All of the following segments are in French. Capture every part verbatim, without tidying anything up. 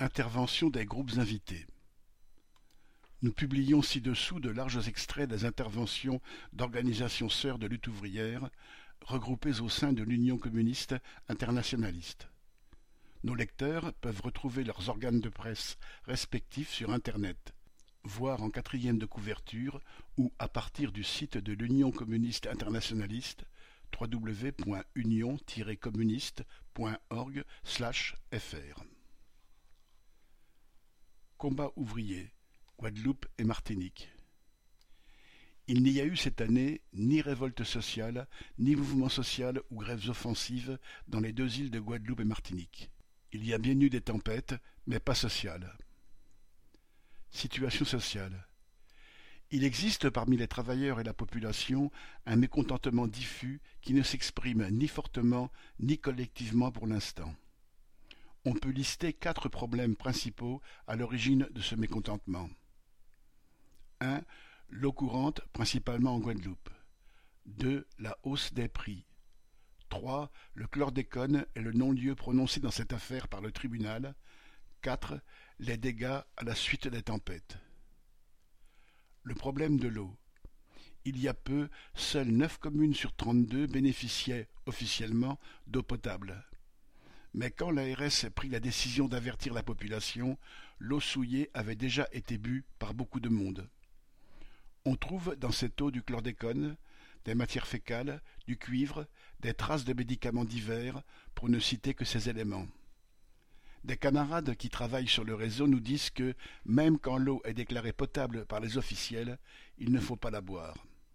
Intervention des groupes invités. Nous publions ci-dessous de larges extraits des interventions d'organisations sœurs de lutte ouvrière, regroupées au sein de l'Union communiste internationaliste. Nos lecteurs peuvent retrouver leurs organes de presse respectifs sur Internet, voir en quatrième de couverture ou à partir du site de l'Union communiste internationaliste w w w point union tiret communiste point org slash f r. Combat ouvrier, Guadeloupe et Martinique. Il n'y a eu cette année ni révolte sociale, ni mouvement social ou grèves offensives dans les deux îles de Guadeloupe et Martinique. Il y a bien eu des tempêtes, mais pas sociales. Situation sociale. Il existe parmi les travailleurs et la population un mécontentement diffus qui ne s'exprime ni fortement ni collectivement pour l'instant. On peut lister quatre problèmes principaux à l'origine de ce mécontentement. un. L'eau courante, principalement en Guadeloupe. deux. La hausse des prix. trois. Le chlordécone et le non-lieu prononcé dans cette affaire par le tribunal. quatre. Les dégâts à la suite des tempêtes. Le problème de l'eau. Il y a peu, seules neuf communes sur trente-deux bénéficiaient, officiellement, d'eau potable. Mais quand l'A R S prit la décision d'avertir la population, l'eau souillée avait déjà été bue par beaucoup de monde. On trouve dans cette eau du chlordécone, des matières fécales, du cuivre, des traces de médicaments divers, pour ne citer que ces éléments. Des camarades qui travaillent sur le réseau nous disent que, même quand l'eau est déclarée potable par les officiels, il ne faut pas la boire.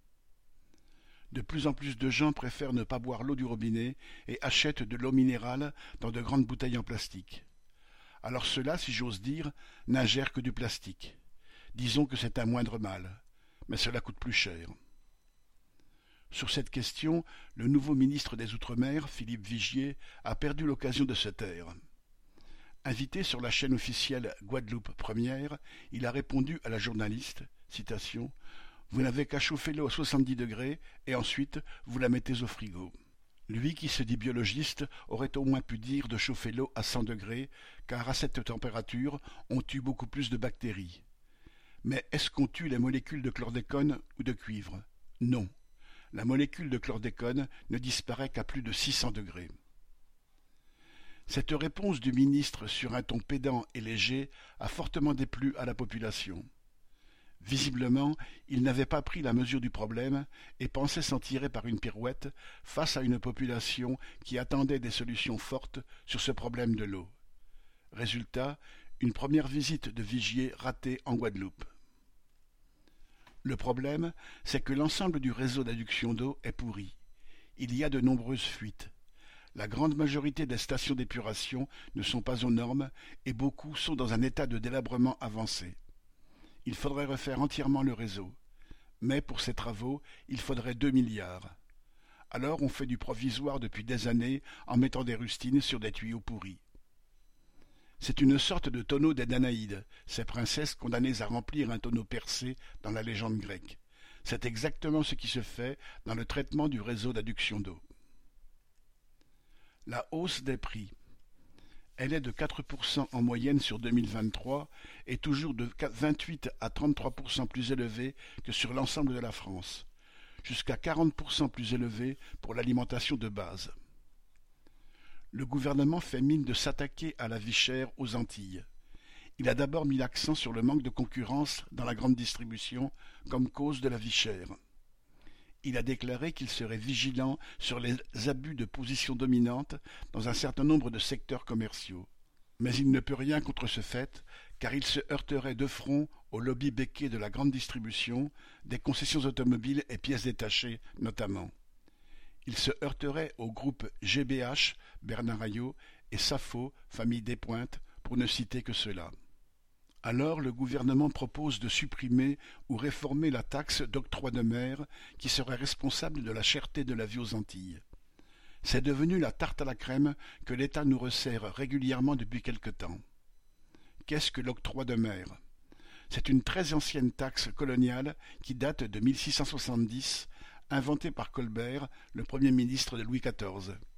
De plus en plus de gens préfèrent ne pas boire l'eau du robinet et achètent de l'eau minérale dans de grandes bouteilles en plastique. Alors ceux-là, si j'ose dire, n'ingèrent que du plastique. Disons que c'est un moindre mal, mais cela coûte plus cher. Sur cette question, le nouveau ministre des Outre-mer, Philippe Vigier, a perdu l'occasion de se taire. Invité sur la chaîne officielle Guadeloupe Première, il a répondu à la journaliste, citation, « Vous n'avez qu'à chauffer l'eau à soixante-dix degrés et ensuite vous la mettez au frigo. » Lui qui se dit biologiste aurait au moins pu dire de chauffer l'eau à cent degrés, car à cette température, on tue beaucoup plus de bactéries. Mais est-ce qu'on tue les molécules de chlordécone ou de cuivre? Non. La molécule de chlordécone ne disparaît qu'à plus de six cents degrés. Cette réponse du ministre sur un ton pédant et léger a fortement déplu à la population. Visiblement, il n'avait pas pris la mesure du problème et pensait s'en tirer par une pirouette face à une population qui attendait des solutions fortes sur ce problème de l'eau. Résultat, une première visite de Vigier ratée en Guadeloupe. Le problème, c'est que l'ensemble du réseau d'adduction d'eau est pourri. Il y a de nombreuses fuites. La grande majorité des stations d'épuration ne sont pas aux normes et beaucoup sont dans un état de délabrement avancé. Il faudrait refaire entièrement le réseau. Mais pour ces travaux, il faudrait deux milliards. Alors on fait du provisoire depuis des années en mettant des rustines sur des tuyaux pourris. C'est une sorte de tonneau des Danaïdes, ces princesses condamnées à remplir un tonneau percé dans la légende grecque. C'est exactement ce qui se fait dans le traitement du réseau d'adduction d'eau. La hausse des prix. Elle est de quatre pour cent en moyenne sur deux mille vingt-trois et toujours de vingt-huit à trente-trois pour cent plus élevée que sur l'ensemble de la France, jusqu'à quarante pour cent plus élevée pour l'alimentation de base. Le gouvernement fait mine de s'attaquer à la vie chère aux Antilles. Il a d'abord mis l'accent sur le manque de concurrence dans la grande distribution comme cause de la vie chère. Il a déclaré qu'il serait vigilant sur les abus de position dominante dans un certain nombre de secteurs commerciaux. Mais il ne peut rien contre ce fait, car il se heurterait de front au lobby béquet de la grande distribution, des concessions automobiles et pièces détachées notamment. Il se heurterait au groupe G B H, Bernard Ayot, et Safo, famille Despointes, pour ne citer que ceux-là. Alors le gouvernement propose de supprimer ou réformer la taxe d'octroi de mer qui serait responsable de la cherté de la vie aux Antilles. C'est devenu la tarte à la crème que l'État nous resserre régulièrement depuis quelque temps. Qu'est-ce que l'octroi de mer? C'est une très ancienne taxe coloniale qui date de mille six cent soixante-dix, inventée par Colbert, le premier ministre de Louis quatorze.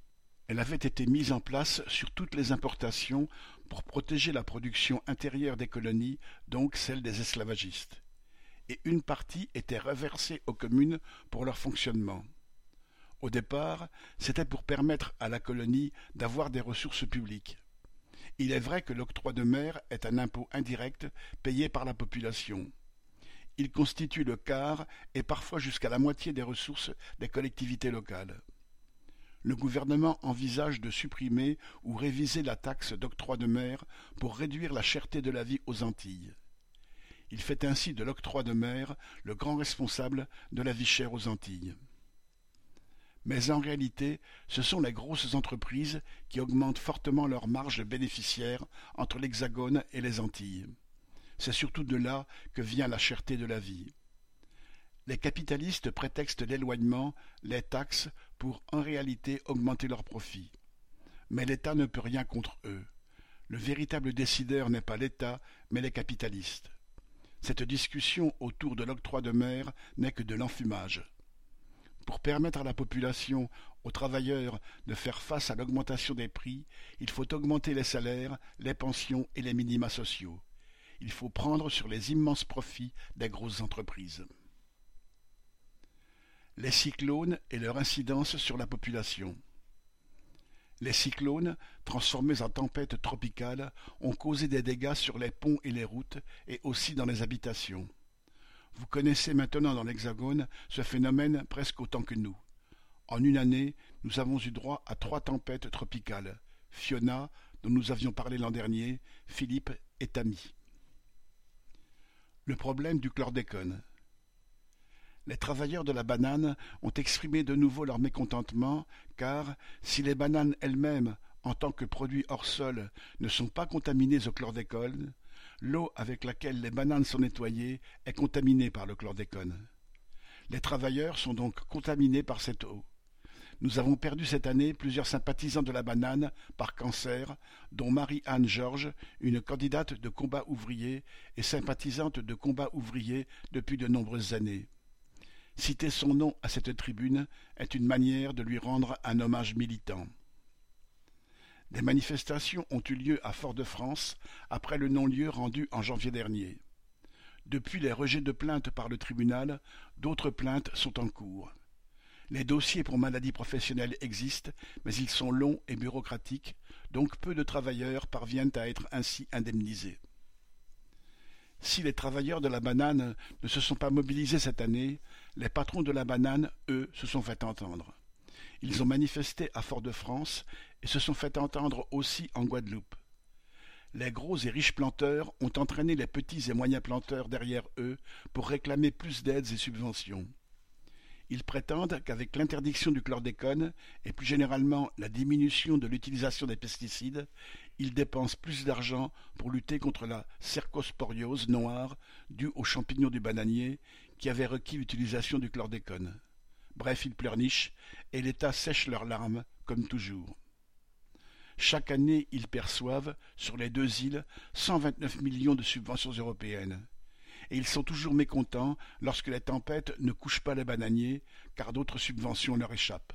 Elle avait été mise en place sur toutes les importations pour protéger la production intérieure des colonies, donc celle des esclavagistes. Et une partie était reversée aux communes pour leur fonctionnement. Au départ, c'était pour permettre à la colonie d'avoir des ressources publiques. Il est vrai que l'octroi de mer est un impôt indirect payé par la population. Il constitue le quart et parfois jusqu'à la moitié des ressources des collectivités locales. Le gouvernement envisage de supprimer ou réviser la taxe d'octroi de mer pour réduire la cherté de la vie aux Antilles. Il fait ainsi de l'octroi de mer le grand responsable de la vie chère aux Antilles. Mais en réalité, ce sont les grosses entreprises qui augmentent fortement leurs marges bénéficiaires entre l'Hexagone et les Antilles. C'est surtout de là que vient la cherté de la vie. Les capitalistes prétextent l'éloignement, les taxes, pour en réalité augmenter leurs profits. Mais l'État ne peut rien contre eux. Le véritable décideur n'est pas l'État, mais les capitalistes. Cette discussion autour de l'octroi de mer n'est que de l'enfumage. Pour permettre à la population, aux travailleurs, de faire face à l'augmentation des prix, il faut augmenter les salaires, les pensions et les minima sociaux. Il faut prendre sur les immenses profits des grosses entreprises. Les cyclones et leur incidence sur la population. Les cyclones, transformés en tempêtes tropicales, ont causé des dégâts sur les ponts et les routes, et aussi dans les habitations. Vous connaissez maintenant dans l'Hexagone ce phénomène presque autant que nous. En une année, nous avons eu droit à trois tempêtes tropicales, Fiona, dont nous avions parlé l'an dernier, Philippe et Tammy. Le problème du chlordécone. Les travailleurs de la banane ont exprimé de nouveau leur mécontentement, car si les bananes elles-mêmes, en tant que produits hors sol, ne sont pas contaminées au chlordécone, l'eau avec laquelle les bananes sont nettoyées est contaminée par le chlordécone. Les travailleurs sont donc contaminés par cette eau. Nous avons perdu cette année plusieurs sympathisants de la banane par cancer, dont Marie-Anne Georges, une candidate de combat ouvrier et sympathisante de combat ouvrier depuis de nombreuses années. Citer son nom à cette tribune est une manière de lui rendre un hommage militant. Des manifestations ont eu lieu à Fort-de-France après le non-lieu rendu en janvier dernier. Depuis les rejets de plaintes par le tribunal, d'autres plaintes sont en cours. Les dossiers pour maladies professionnelles existent, mais ils sont longs et bureaucratiques, donc peu de travailleurs parviennent à être ainsi indemnisés. Si les travailleurs de la banane ne se sont pas mobilisés cette année, les patrons de la banane, eux, se sont fait entendre. Ils ont manifesté à Fort-de-France et se sont fait entendre aussi en Guadeloupe. Les gros et riches planteurs ont entraîné les petits et moyens planteurs derrière eux pour réclamer plus d'aides et subventions. Ils prétendent qu'avec l'interdiction du chlordécone et plus généralement la diminution de l'utilisation des pesticides, ils dépensent plus d'argent pour lutter contre la cercosporiose noire due aux champignons du bananier qui avait requis l'utilisation du chlordécone. Bref, ils pleurnichent et l'État sèche leurs larmes, comme toujours. Chaque année, ils perçoivent, sur les deux îles, cent vingt-neuf millions de subventions européennes. Et ils sont toujours mécontents lorsque les tempêtes ne couchent pas les bananiers, car d'autres subventions leur échappent.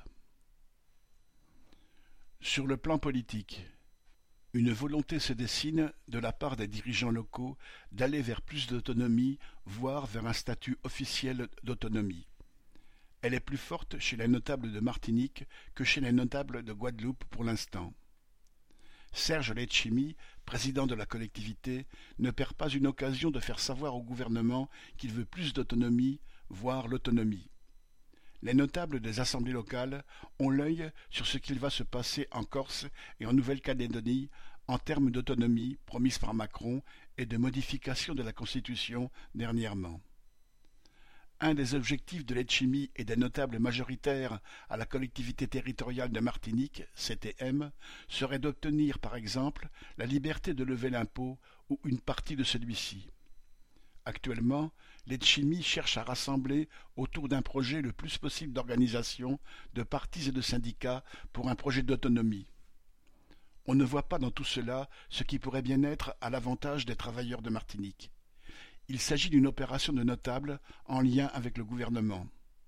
Sur le plan politique, une volonté se dessine de la part des dirigeants locaux d'aller vers plus d'autonomie, voire vers un statut officiel d'autonomie. Elle est plus forte chez les notables de Martinique que chez les notables de Guadeloupe pour l'instant. Serge Letchimy, président de la collectivité, ne perd pas une occasion de faire savoir au gouvernement qu'il veut plus d'autonomie, voire l'autonomie. Les notables des assemblées locales ont l'œil sur ce qu'il va se passer en Corse et en Nouvelle-Calédonie en termes d'autonomie promise par Macron et de modification de la Constitution dernièrement. Un des objectifs de Letchimy et des notables majoritaires à la collectivité territoriale de Martinique, C T M, serait d'obtenir, par exemple, la liberté de lever l'impôt ou une partie de celui-ci. Actuellement, Letchimy cherche à rassembler autour d'un projet le plus possible d'organisations, de partis et de syndicats pour un projet d'autonomie. On ne voit pas dans tout cela ce qui pourrait bien être à l'avantage des travailleurs de Martinique. Il s'agit d'une opération de notables en lien avec le gouvernement.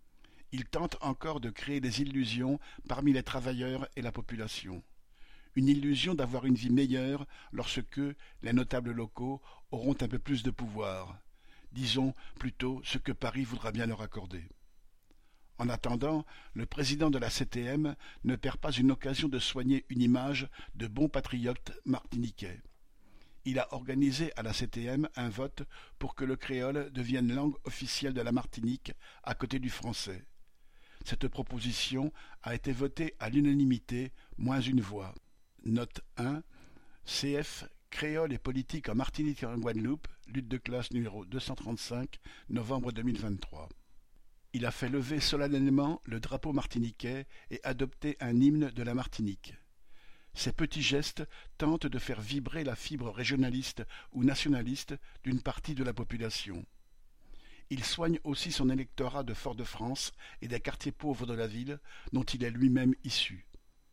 Il tente encore de créer des illusions parmi les travailleurs et la population. Une illusion d'avoir une vie meilleure lorsque les notables locaux auront un peu plus de pouvoir. Disons plutôt ce que Paris voudra bien leur accorder. En attendant, le président de la C T M ne perd pas une occasion de soigner une image de bon patriote martiniquais. Il a organisé à la C T M un vote pour que le créole devienne langue officielle de la Martinique à côté du français. Cette proposition a été votée à l'unanimité, moins une voix. Note un. C F Créole et politique en Martinique et en Guadeloupe, lutte de classe numéro deux cent trente-cinq, novembre deux mille vingt-trois. Il a fait lever solennellement le drapeau martiniquais et adopter un hymne de la Martinique. Ces petits gestes tentent de faire vibrer la fibre régionaliste ou nationaliste d'une partie de la population. Il soigne aussi son électorat de Fort-de-France et des quartiers pauvres de la ville, dont il est lui-même issu.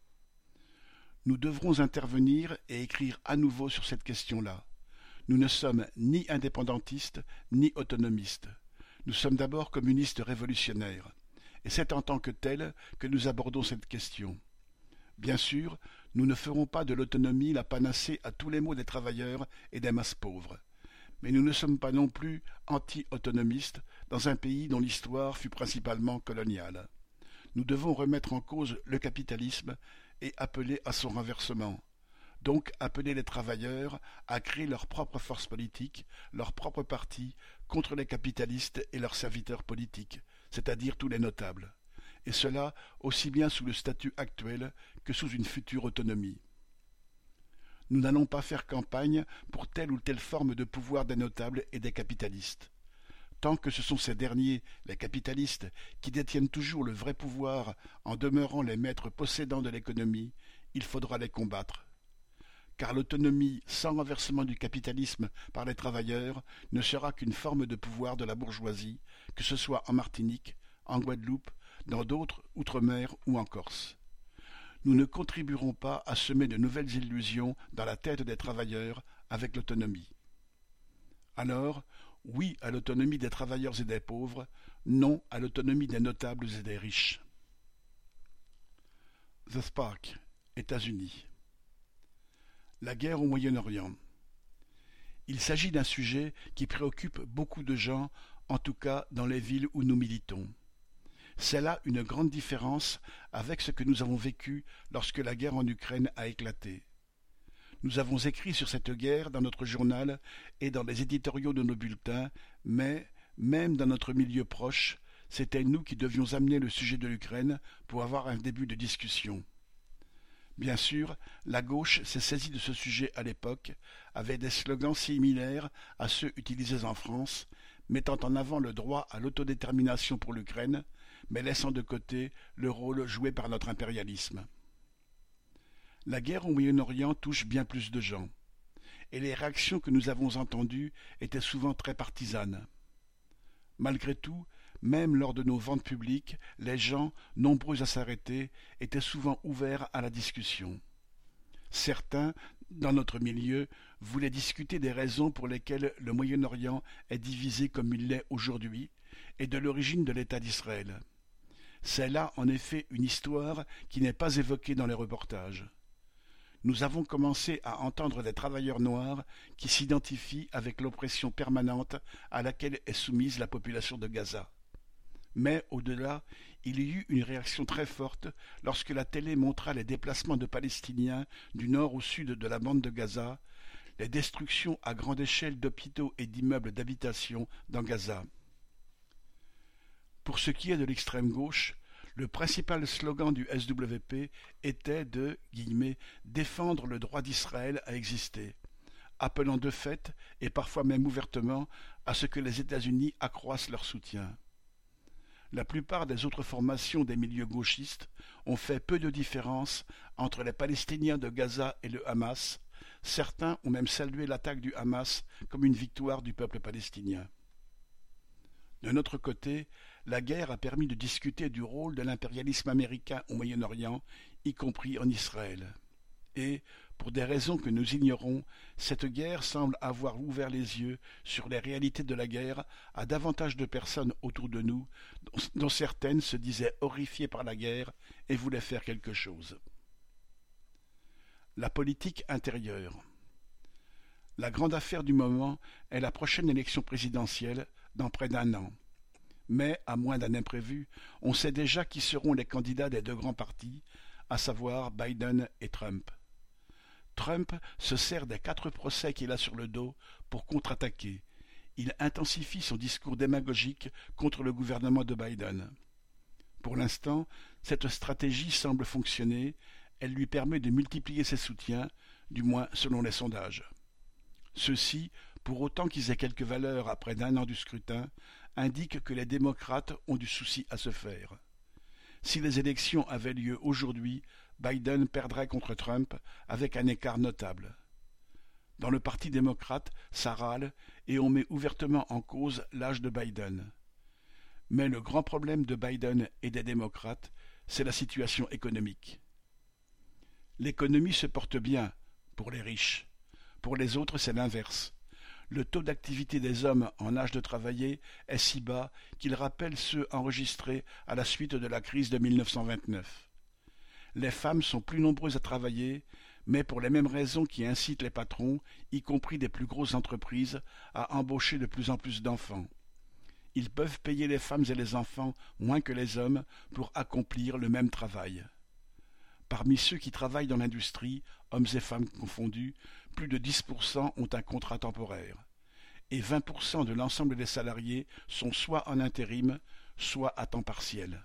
Nous devrons intervenir et écrire à nouveau sur cette question-là. Nous ne sommes ni indépendantistes ni autonomistes. Nous sommes d'abord communistes révolutionnaires, et c'est en tant que tels que nous abordons cette question. Bien sûr, nous ne ferons pas de l'autonomie la panacée à tous les maux des travailleurs et des masses pauvres. Mais nous ne sommes pas non plus anti-autonomistes dans un pays dont l'histoire fut principalement coloniale. Nous devons remettre en cause le capitalisme et appeler à son renversement. Donc appeler les travailleurs à créer leur propre force politique, leur propre parti, contre les capitalistes et leurs serviteurs politiques, c'est-à-dire tous les notables. Et cela aussi bien sous le statut actuel que sous une future autonomie. Nous n'allons pas faire campagne pour telle ou telle forme de pouvoir des notables et des capitalistes. Tant que ce sont ces derniers, les capitalistes, qui détiennent toujours le vrai pouvoir en demeurant les maîtres possédants de l'économie, il faudra les combattre. Car l'autonomie sans renversement du capitalisme par les travailleurs ne sera qu'une forme de pouvoir de la bourgeoisie, que ce soit en Martinique, en Guadeloupe, dans d'autres outre-mer ou en Corse. Nous ne contribuerons pas à semer de nouvelles illusions dans la tête des travailleurs avec l'autonomie. Alors, oui à l'autonomie des travailleurs et des pauvres, non à l'autonomie des notables et des riches. The Spark, États-Unis. La guerre au Moyen-Orient. Il s'agit d'un sujet qui préoccupe beaucoup de gens, en tout cas dans les villes où nous militons. C'est là une grande différence avec ce que nous avons vécu lorsque la guerre en Ukraine a éclaté. Nous avons écrit sur cette guerre dans notre journal et dans les éditoriaux de nos bulletins, mais, même dans notre milieu proche, c'était nous qui devions amener le sujet de l'Ukraine pour avoir un début de discussion. Bien sûr, la gauche s'est saisie de ce sujet à l'époque, avec des slogans similaires à ceux utilisés en France, mettant en avant le droit à l'autodétermination pour l'Ukraine, mais laissant de côté le rôle joué par notre impérialisme. La guerre au Moyen-Orient touche bien plus de gens, et les réactions que nous avons entendues étaient souvent très partisanes. Malgré tout, même lors de nos ventes publiques, les gens, nombreux à s'arrêter, étaient souvent ouverts à la discussion. Certains, dans notre milieu, voulaient discuter des raisons pour lesquelles le Moyen-Orient est divisé comme il l'est aujourd'hui, et de l'origine de l'État d'Israël. C'est là, en effet, une histoire qui n'est pas évoquée dans les reportages. Nous avons commencé à entendre des travailleurs noirs qui s'identifient avec l'oppression permanente à laquelle est soumise la population de Gaza. Mais, au-delà, il y eut une réaction très forte lorsque la télé montra les déplacements de Palestiniens du nord au sud de la bande de Gaza, les destructions à grande échelle d'hôpitaux et d'immeubles d'habitation dans Gaza. Pour ce qui est de l'extrême gauche, le principal slogan du S W P était de guillemets, « défendre le droit d'Israël à exister », appelant de fait, et parfois même ouvertement, à ce que les États-Unis accroissent leur soutien. La plupart des autres formations des milieux gauchistes ont fait peu de différence entre les Palestiniens de Gaza et le Hamas. Certains ont même salué l'attaque du Hamas comme une victoire du peuple palestinien. De notre côté, la guerre a permis de discuter du rôle de l'impérialisme américain au Moyen-Orient, y compris en Israël. Et, Pour des raisons que nous ignorons, cette guerre semble avoir ouvert les yeux sur les réalités de la guerre à davantage de personnes autour de nous, dont certaines se disaient horrifiées par la guerre et voulaient faire quelque chose. La politique intérieure. La grande affaire du moment est la prochaine élection présidentielle dans près d'un an. Mais, à moins d'un imprévu, on sait déjà qui seront les candidats des deux grands partis, à savoir Biden et Trump. Trump se sert des quatre procès qu'il a sur le dos pour contre-attaquer. Il intensifie son discours démagogique contre le gouvernement de Biden. Pour l'instant, cette stratégie semble fonctionner, elle lui permet de multiplier ses soutiens, du moins selon les sondages. Ceux-ci, pour autant qu'ils aient quelque valeur après d'un an du scrutin, indiquent que les démocrates ont du souci à se faire. Si les élections avaient lieu aujourd'hui, Biden perdrait contre Trump avec un écart notable. Dans le Parti démocrate, ça râle et on met ouvertement en cause l'âge de Biden. Mais le grand problème de Biden et des démocrates, c'est la situation économique. L'économie se porte bien pour les riches. Pour les autres, c'est l'inverse. Le taux d'activité des hommes en âge de travailler est si bas qu'il rappelle ceux enregistrés à la suite de la crise de mille neuf cent vingt-neuf. Les femmes sont plus nombreuses à travailler, mais pour les mêmes raisons qui incitent les patrons, y compris des plus grosses entreprises, à embaucher de plus en plus d'enfants. Ils peuvent payer les femmes et les enfants moins que les hommes pour accomplir le même travail. Parmi ceux qui travaillent dans l'industrie, hommes et femmes confondus, plus de dix pour cent ont un contrat temporaire. Et vingt pour cent de l'ensemble des salariés sont soit en intérim, soit à temps partiel.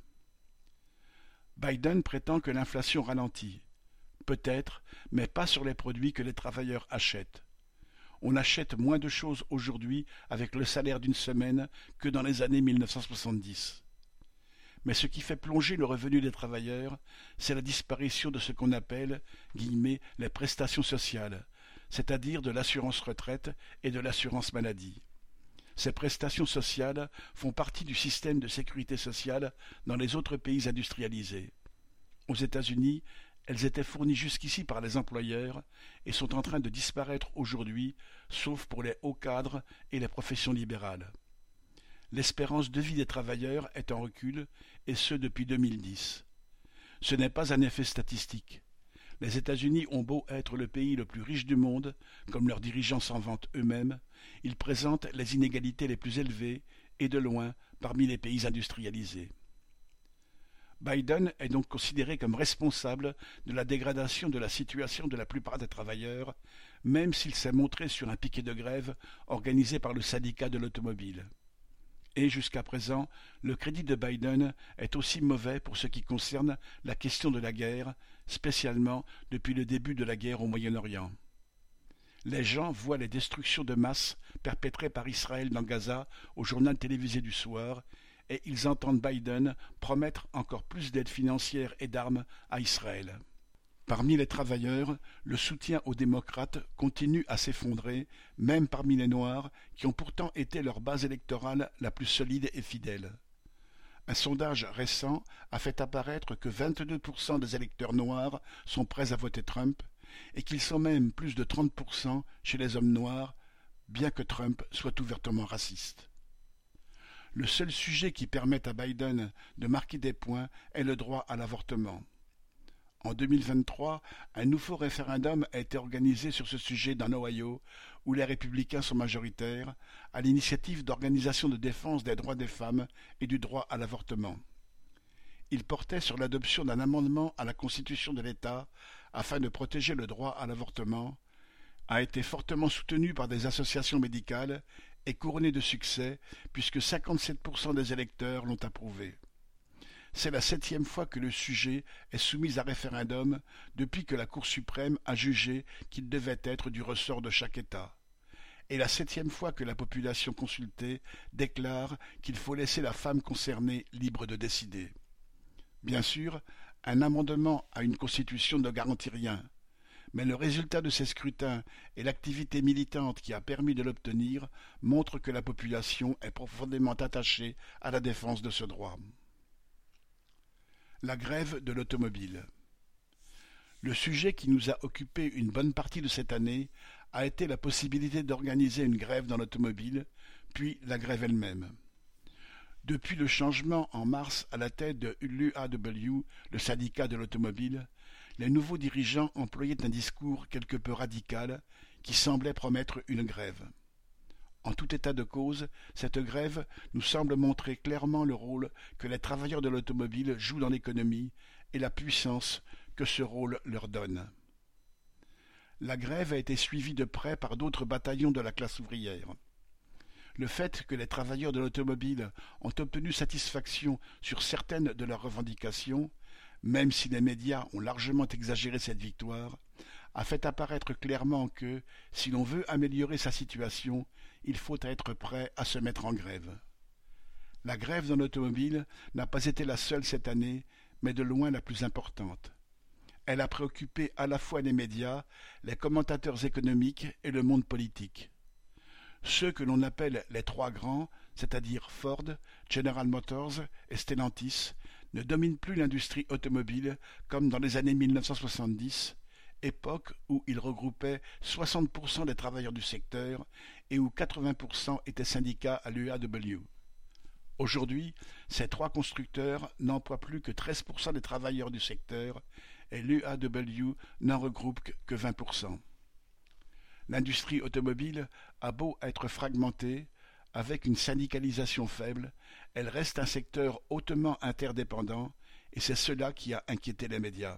Biden prétend que l'inflation ralentit. Peut-être, mais pas sur les produits que les travailleurs achètent. On achète moins de choses aujourd'hui avec le salaire d'une semaine que dans les années mille neuf cent soixante-dix. Mais ce qui fait plonger le revenu des travailleurs, c'est la disparition de ce qu'on appelle guillemets, les prestations sociales, c'est-à-dire de l'assurance retraite et de l'assurance maladie. Ces prestations sociales font partie du système de sécurité sociale dans les autres pays industrialisés. Aux États-Unis, elles étaient fournies jusqu'ici par les employeurs et sont en train de disparaître aujourd'hui, sauf pour les hauts cadres et les professions libérales. L'espérance de vie des travailleurs est en recul, et ce depuis deux mille dix. Ce n'est pas un effet statistique. Les États-Unis ont beau être le pays le plus riche du monde, comme leurs dirigeants s'en vantent eux-mêmes, ils présentent les inégalités les plus élevées, et de loin, parmi les pays industrialisés. Biden est donc considéré comme responsable de la dégradation de la situation de la plupart des travailleurs, même s'il s'est montré sur un piquet de grève organisé par le syndicat de l'automobile. Et jusqu'à présent, le crédit de Biden est aussi mauvais pour ce qui concerne la question de la guerre, spécialement depuis le début de la guerre au Moyen-Orient. Les gens voient les destructions de masse perpétrées par Israël dans Gaza au journal télévisé du soir, et ils entendent Biden promettre encore plus d'aide financière et d'armes à Israël. Parmi les travailleurs, le soutien aux démocrates continue à s'effondrer, même parmi les Noirs, qui ont pourtant été leur base électorale la plus solide et fidèle. Un sondage récent a fait apparaître que vingt-deux pour cent des électeurs noirs sont prêts à voter Trump, et qu'ils sont même plus de trente pour cent chez les hommes noirs, bien que Trump soit ouvertement raciste. Le seul sujet qui permet à Biden de marquer des points est le droit à l'avortement. En deux mille vingt-trois, un nouveau référendum a été organisé sur ce sujet dans l'Ohio, où les républicains sont majoritaires, à l'initiative d'organisations de défense des droits des femmes et du droit à l'avortement. Il portait sur l'adoption d'un amendement à la Constitution de l'État afin de protéger le droit à l'avortement, a été fortement soutenu par des associations médicales et couronné de succès puisque cinquante-sept pour cent des électeurs l'ont approuvé. C'est la septième fois que le sujet est soumis à référendum depuis que la Cour suprême a jugé qu'il devait être du ressort de chaque État. Et la septième fois que la population consultée déclare qu'il faut laisser la femme concernée libre de décider. Bien sûr, un amendement à une constitution ne garantit rien, mais le résultat de ces scrutins et l'activité militante qui a permis de l'obtenir montrent que la population est profondément attachée à la défense de ce droit. La grève de l'automobile. Le sujet qui nous a occupé une bonne partie de cette année a été la possibilité d'organiser une grève dans l'automobile, puis la grève elle-même. Depuis le changement en mars à la tête de l'U A W, le syndicat de l'automobile, les nouveaux dirigeants employaient un discours quelque peu radical qui semblait promettre une grève. En tout état de cause, cette grève nous semble montrer clairement le rôle que les travailleurs de l'automobile jouent dans l'économie et la puissance que ce rôle leur donne. La grève a été suivie de près par d'autres bataillons de la classe ouvrière. Le fait que les travailleurs de l'automobile ont obtenu satisfaction sur certaines de leurs revendications, même si les médias ont largement exagéré cette victoire, a fait apparaître clairement que, si l'on veut améliorer sa situation, il faut être prêt à se mettre en grève. La grève dans l'automobile n'a pas été la seule cette année, mais de loin la plus importante. Elle a préoccupé à la fois les médias, les commentateurs économiques et le monde politique. Ceux que l'on appelle les trois grands, c'est-à-dire Ford, General Motors et Stellantis, ne dominent plus l'industrie automobile comme dans les années mille neuf cent soixante-dix, époque où ils regroupaient soixante pour cent des travailleurs du secteur et où quatre-vingts pour cent étaient syndicats à l'U A W. Aujourd'hui, ces trois constructeurs n'emploient plus que treize pour cent des travailleurs du secteur et l'U A W n'en regroupe que vingt pour cent. L'industrie automobile a beau être fragmentée, avec une syndicalisation faible, elle reste un secteur hautement interdépendant et c'est cela qui a inquiété les médias.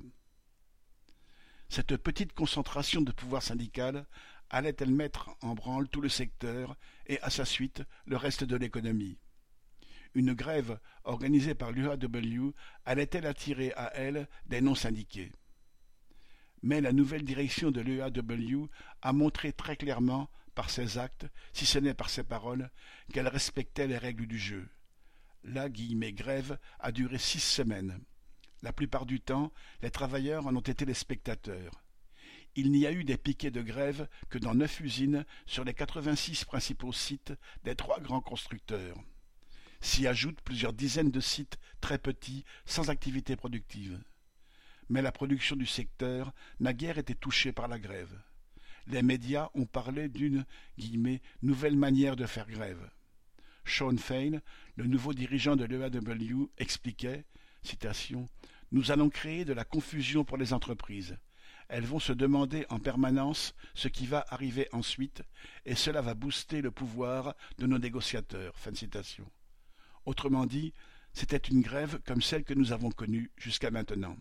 Cette petite concentration de pouvoir syndical allait-elle mettre en branle tout le secteur et à sa suite le reste de l'économie? Une grève organisée par l'U A W allait-elle attirer à elle des non-syndiqués? Mais la nouvelle direction de l'U A W a montré très clairement, par ses actes, si ce n'est par ses paroles, qu'elle respectait les règles du jeu. La guillemets, grève a duré six semaines. La plupart du temps, les travailleurs en ont été les spectateurs. Il n'y a eu des piquets de grève que dans neuf usines sur les quatre-vingt-six principaux sites des trois grands constructeurs. S'y ajoutent plusieurs dizaines de sites très petits, sans activité productive. Mais la production du secteur n'a guère été touchée par la grève. Les médias ont parlé d'une guillemets, nouvelle manière de faire grève. Shawn Fain, le nouveau dirigeant de l'U A W, expliquait, citation, « Nous allons créer de la confusion pour les entreprises. Elles vont se demander en permanence ce qui va arriver ensuite, et cela va booster le pouvoir de nos négociateurs. » Fin de citation. Autrement dit, c'était une grève comme celle que nous avons connue jusqu'à maintenant.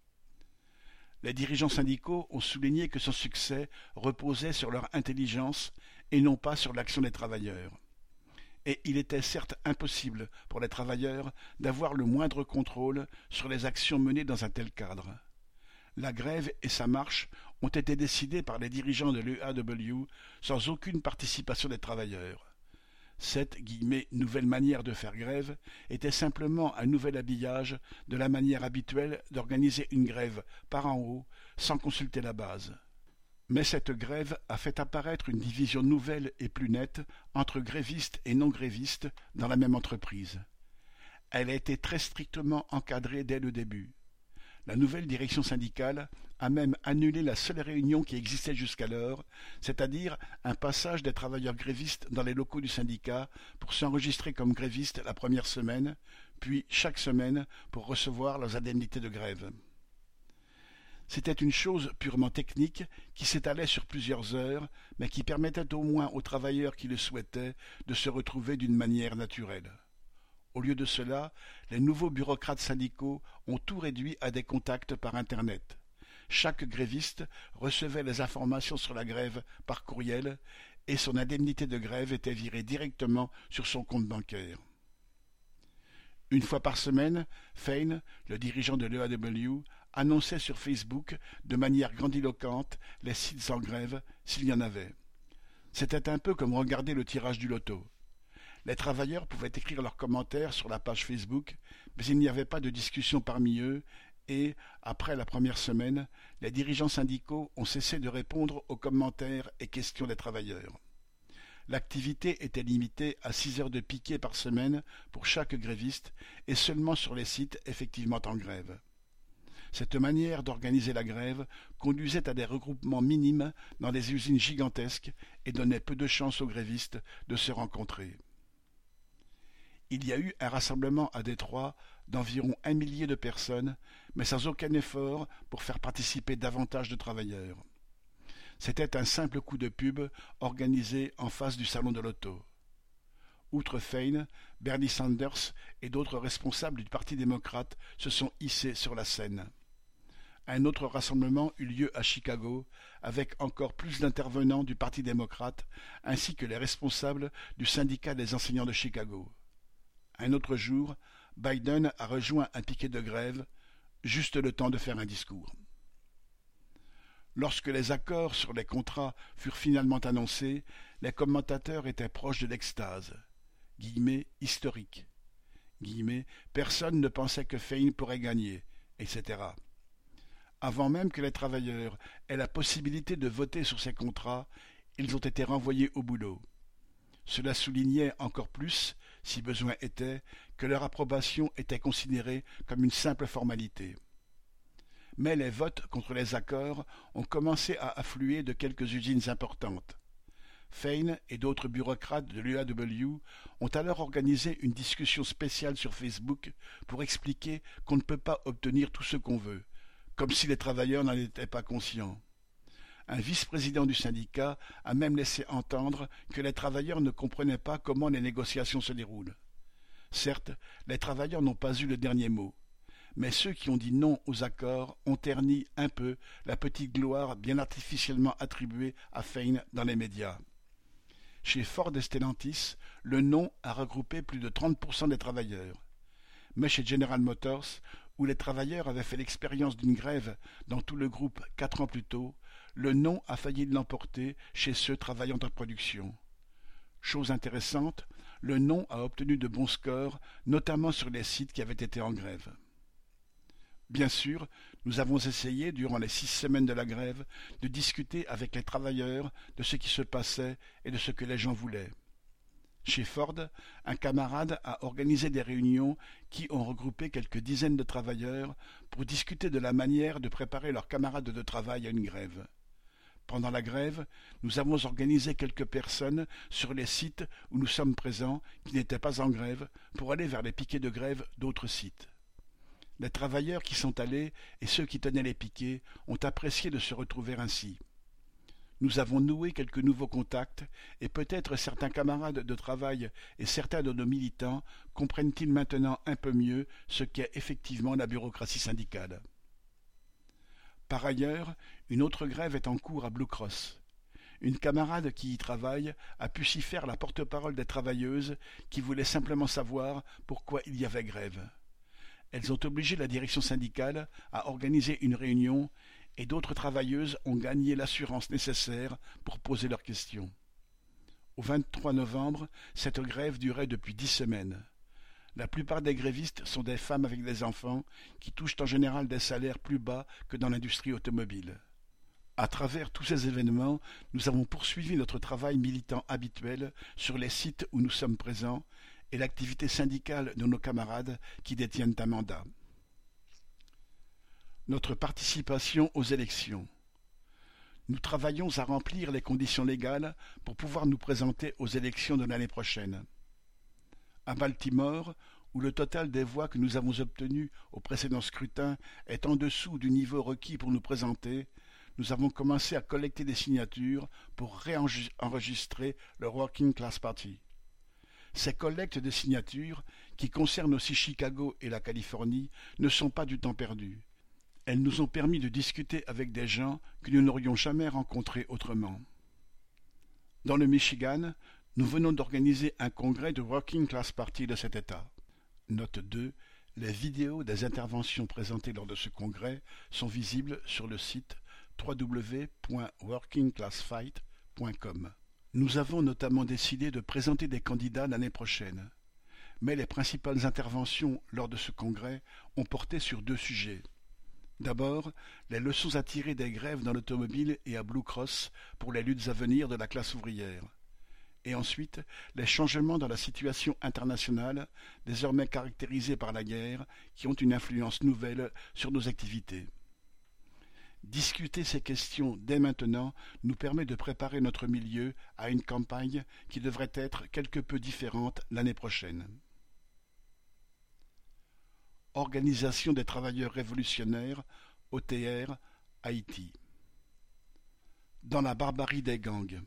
Les dirigeants syndicaux ont souligné que son succès reposait sur leur intelligence et non pas sur l'action des travailleurs. Et il était certes impossible pour les travailleurs d'avoir le moindre contrôle sur les actions menées dans un tel cadre. La grève et sa marche ont été décidées par les dirigeants de l'U A W sans aucune participation des travailleurs. Cette guillemets, nouvelle manière de faire grève était simplement un nouvel habillage de la manière habituelle d'organiser une grève par en haut sans consulter la base. Mais cette grève a fait apparaître une division nouvelle et plus nette entre grévistes et non-grévistes dans la même entreprise. Elle a été très strictement encadrée dès le début. La nouvelle direction syndicale a même annulé la seule réunion qui existait jusqu'alors, c'est-à-dire un passage des travailleurs grévistes dans les locaux du syndicat pour s'enregistrer comme grévistes la première semaine, puis chaque semaine pour recevoir leurs indemnités de grève. C'était une chose purement technique qui s'étalait sur plusieurs heures, mais qui permettait au moins aux travailleurs qui le souhaitaient de se retrouver d'une manière naturelle. Au lieu de cela, les nouveaux bureaucrates syndicaux ont tout réduit à des contacts par Internet. Chaque gréviste recevait les informations sur la grève par courriel et son indemnité de grève était virée directement sur son compte bancaire. Une fois par semaine, Fain, le dirigeant de l'E A W, annonçait sur Facebook de manière grandiloquente les sites en grève s'il y en avait. C'était un peu comme regarder le tirage du loto. Les travailleurs pouvaient écrire leurs commentaires sur la page Facebook, mais il n'y avait pas de discussion parmi eux et, après la première semaine, les dirigeants syndicaux ont cessé de répondre aux commentaires et questions des travailleurs. L'activité était limitée à six heures de piquet par semaine pour chaque gréviste et seulement sur les sites effectivement en grève. Cette manière d'organiser la grève conduisait à des regroupements minimes dans des usines gigantesques et donnait peu de chance aux grévistes de se rencontrer. Il y a eu un rassemblement à Détroit d'environ un millier de personnes, mais sans aucun effort pour faire participer davantage de travailleurs. C'était un simple coup de pub organisé en face du salon de l'auto. Outre Fein, Bernie Sanders et d'autres responsables du Parti démocrate se sont hissés sur la scène. Un autre rassemblement eut lieu à Chicago, avec encore plus d'intervenants du Parti démocrate, ainsi que les responsables du syndicat des enseignants de Chicago. Un autre jour, Biden a rejoint un piquet de grève, juste le temps de faire un discours. Lorsque les accords sur les contrats furent finalement annoncés, les commentateurs étaient proches de l'extase. Guillemets, historique. Guillemets, personne ne pensait que Fein pourrait gagner, et cetera. Avant même que les travailleurs aient la possibilité de voter sur ces contrats, ils ont été renvoyés au boulot. Cela soulignait encore plus, si besoin était, que leur approbation était considérée comme une simple formalité. Mais les votes contre les accords ont commencé à affluer de quelques usines importantes. Fein et d'autres bureaucrates de l'U A W ont alors organisé une discussion spéciale sur Facebook pour expliquer qu'on ne peut pas obtenir tout ce qu'on veut, comme si les travailleurs n'en étaient pas conscients. Un vice-président du syndicat a même laissé entendre que les travailleurs ne comprenaient pas comment les négociations se déroulent. Certes, les travailleurs n'ont pas eu le dernier mot, mais ceux qui ont dit non aux accords ont terni un peu la petite gloire bien artificiellement attribuée à Fein dans les médias. Chez Ford et Stellantis, le non a regroupé plus de trente pour cent des travailleurs. Mais chez General Motors, où les travailleurs avaient fait l'expérience d'une grève dans tout le groupe quatre ans plus tôt, le non a failli l'emporter chez ceux travaillant en production. Chose intéressante, le non a obtenu de bons scores, notamment sur les sites qui avaient été en grève. Bien sûr, nous avons essayé, durant les six semaines de la grève, de discuter avec les travailleurs de ce qui se passait et de ce que les gens voulaient. Chez Ford, un camarade a organisé des réunions qui ont regroupé quelques dizaines de travailleurs pour discuter de la manière de préparer leurs camarades de travail à une grève. Pendant la grève, nous avons organisé quelques personnes sur les sites où nous sommes présents qui n'étaient pas en grève pour aller vers les piquets de grève d'autres sites. Les travailleurs qui sont allés et ceux qui tenaient les piquets ont apprécié de se retrouver ainsi. Nous avons noué quelques nouveaux contacts et peut-être certains camarades de travail et certains de nos militants comprennent-ils maintenant un peu mieux ce qu'est effectivement la bureaucratie syndicale. Par ailleurs, une autre grève est en cours à Blue Cross. Une camarade qui y travaille a pu s'y faire la porte-parole des travailleuses qui voulaient simplement savoir pourquoi il y avait grève. Elles ont obligé la direction syndicale à organiser une réunion et d'autres travailleuses ont gagné l'assurance nécessaire pour poser leurs questions. Au vingt-trois novembre, cette grève durait depuis dix semaines. La plupart des grévistes sont des femmes avec des enfants qui touchent en général des salaires plus bas que dans l'industrie automobile. À travers tous ces événements, nous avons poursuivi notre travail militant habituel sur les sites où nous sommes présents et l'activité syndicale de nos camarades qui détiennent un mandat. Notre participation aux élections. Nous travaillons à remplir les conditions légales pour pouvoir nous présenter aux élections de l'année prochaine. À Baltimore, où le total des voix que nous avons obtenues au précédent scrutin est en dessous du niveau requis pour nous présenter, nous avons commencé à collecter des signatures pour réenregistrer le Working Class Party. Ces collectes de signatures, qui concernent aussi Chicago et la Californie, ne sont pas du temps perdu. Elles nous ont permis de discuter avec des gens que nous n'aurions jamais rencontrés autrement. Dans le Michigan, nous venons d'organiser un congrès du Working Class Party de cet État. Note deux. Les vidéos des interventions présentées lors de ce congrès sont visibles sur le site w w w point working class fight point com. Nous avons notamment décidé de présenter des candidats l'année prochaine. Mais les principales interventions lors de ce congrès ont porté sur deux sujets. D'abord, les leçons à tirer des grèves dans l'automobile et à Blue Cross pour les luttes à venir de la classe ouvrière. et ensuite les changements dans la situation internationale, désormais caractérisée par la guerre, qui ont une influence nouvelle sur nos activités. Discuter ces questions dès maintenant nous permet de préparer notre milieu à une campagne qui devrait être quelque peu différente l'année prochaine. Organisation des travailleurs révolutionnaires, O T R, Haïti. Dans la barbarie des gangs.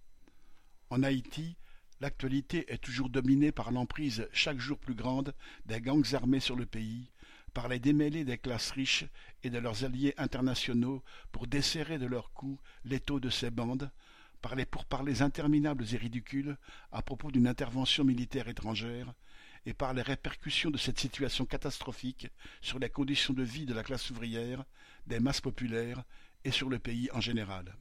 En Haïti, l'actualité est toujours dominée par l'emprise chaque jour plus grande des gangs armés sur le pays, par les démêlés des classes riches et de leurs alliés internationaux pour desserrer de leurs coups l'étau de ces bandes, par les pourparlers interminables et ridicules à propos d'une intervention militaire étrangère, et par les répercussions de cette situation catastrophique sur les conditions de vie de la classe ouvrière, des masses populaires et sur le pays en général.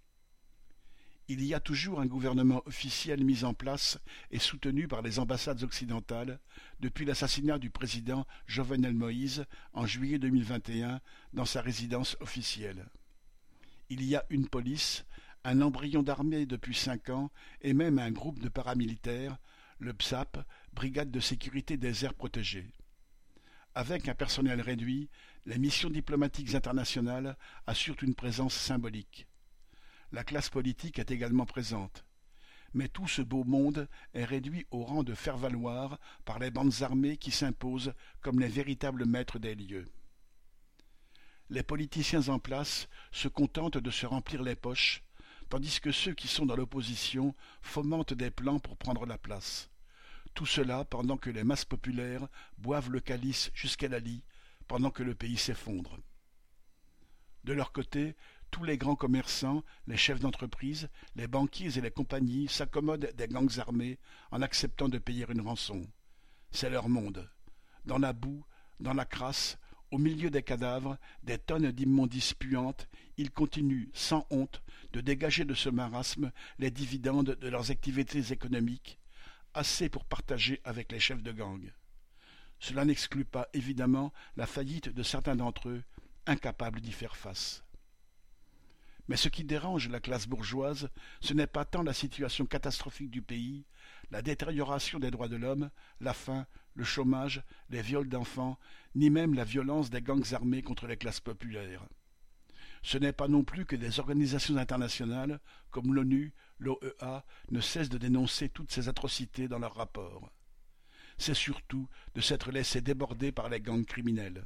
Il y a toujours un gouvernement officiel mis en place et soutenu par les ambassades occidentales depuis l'assassinat du président Jovenel Moïse en juillet deux mille vingt et un dans sa résidence officielle. Il y a une police, un embryon d'armée depuis cinq ans et même un groupe de paramilitaires, le B S A P, Brigade de sécurité des aires protégées. Avec un personnel réduit, les missions diplomatiques internationales assurent une présence symbolique. La classe politique est également présente. Mais tout ce beau monde est réduit au rang de faire-valoir par les bandes armées qui s'imposent comme les véritables maîtres des lieux. Les politiciens en place se contentent de se remplir les poches, tandis que ceux qui sont dans l'opposition fomentent des plans pour prendre la place. Tout cela pendant que les masses populaires boivent le calice jusqu'à la lie, pendant que le pays s'effondre. De leur côté, tous les grands commerçants, les chefs d'entreprise, les banquiers et les compagnies s'accommodent des gangs armés en acceptant de payer une rançon. C'est leur monde. Dans la boue, dans la crasse, au milieu des cadavres, des tonnes d'immondices puantes, ils continuent, sans honte, de dégager de ce marasme les dividendes de leurs activités économiques, assez pour partager avec les chefs de gang. Cela n'exclut pas, évidemment, la faillite de certains d'entre eux, incapables d'y faire face. Mais ce qui dérange la classe bourgeoise, ce n'est pas tant la situation catastrophique du pays, la détérioration des droits de l'homme, la faim, le chômage, les viols d'enfants, ni même la violence des gangs armés contre les classes populaires. Ce n'est pas non plus que des organisations internationales, comme l'ONU, l'O E A, ne cessent de dénoncer toutes ces atrocités dans leurs rapports. C'est surtout de s'être laissé déborder par les gangs criminels.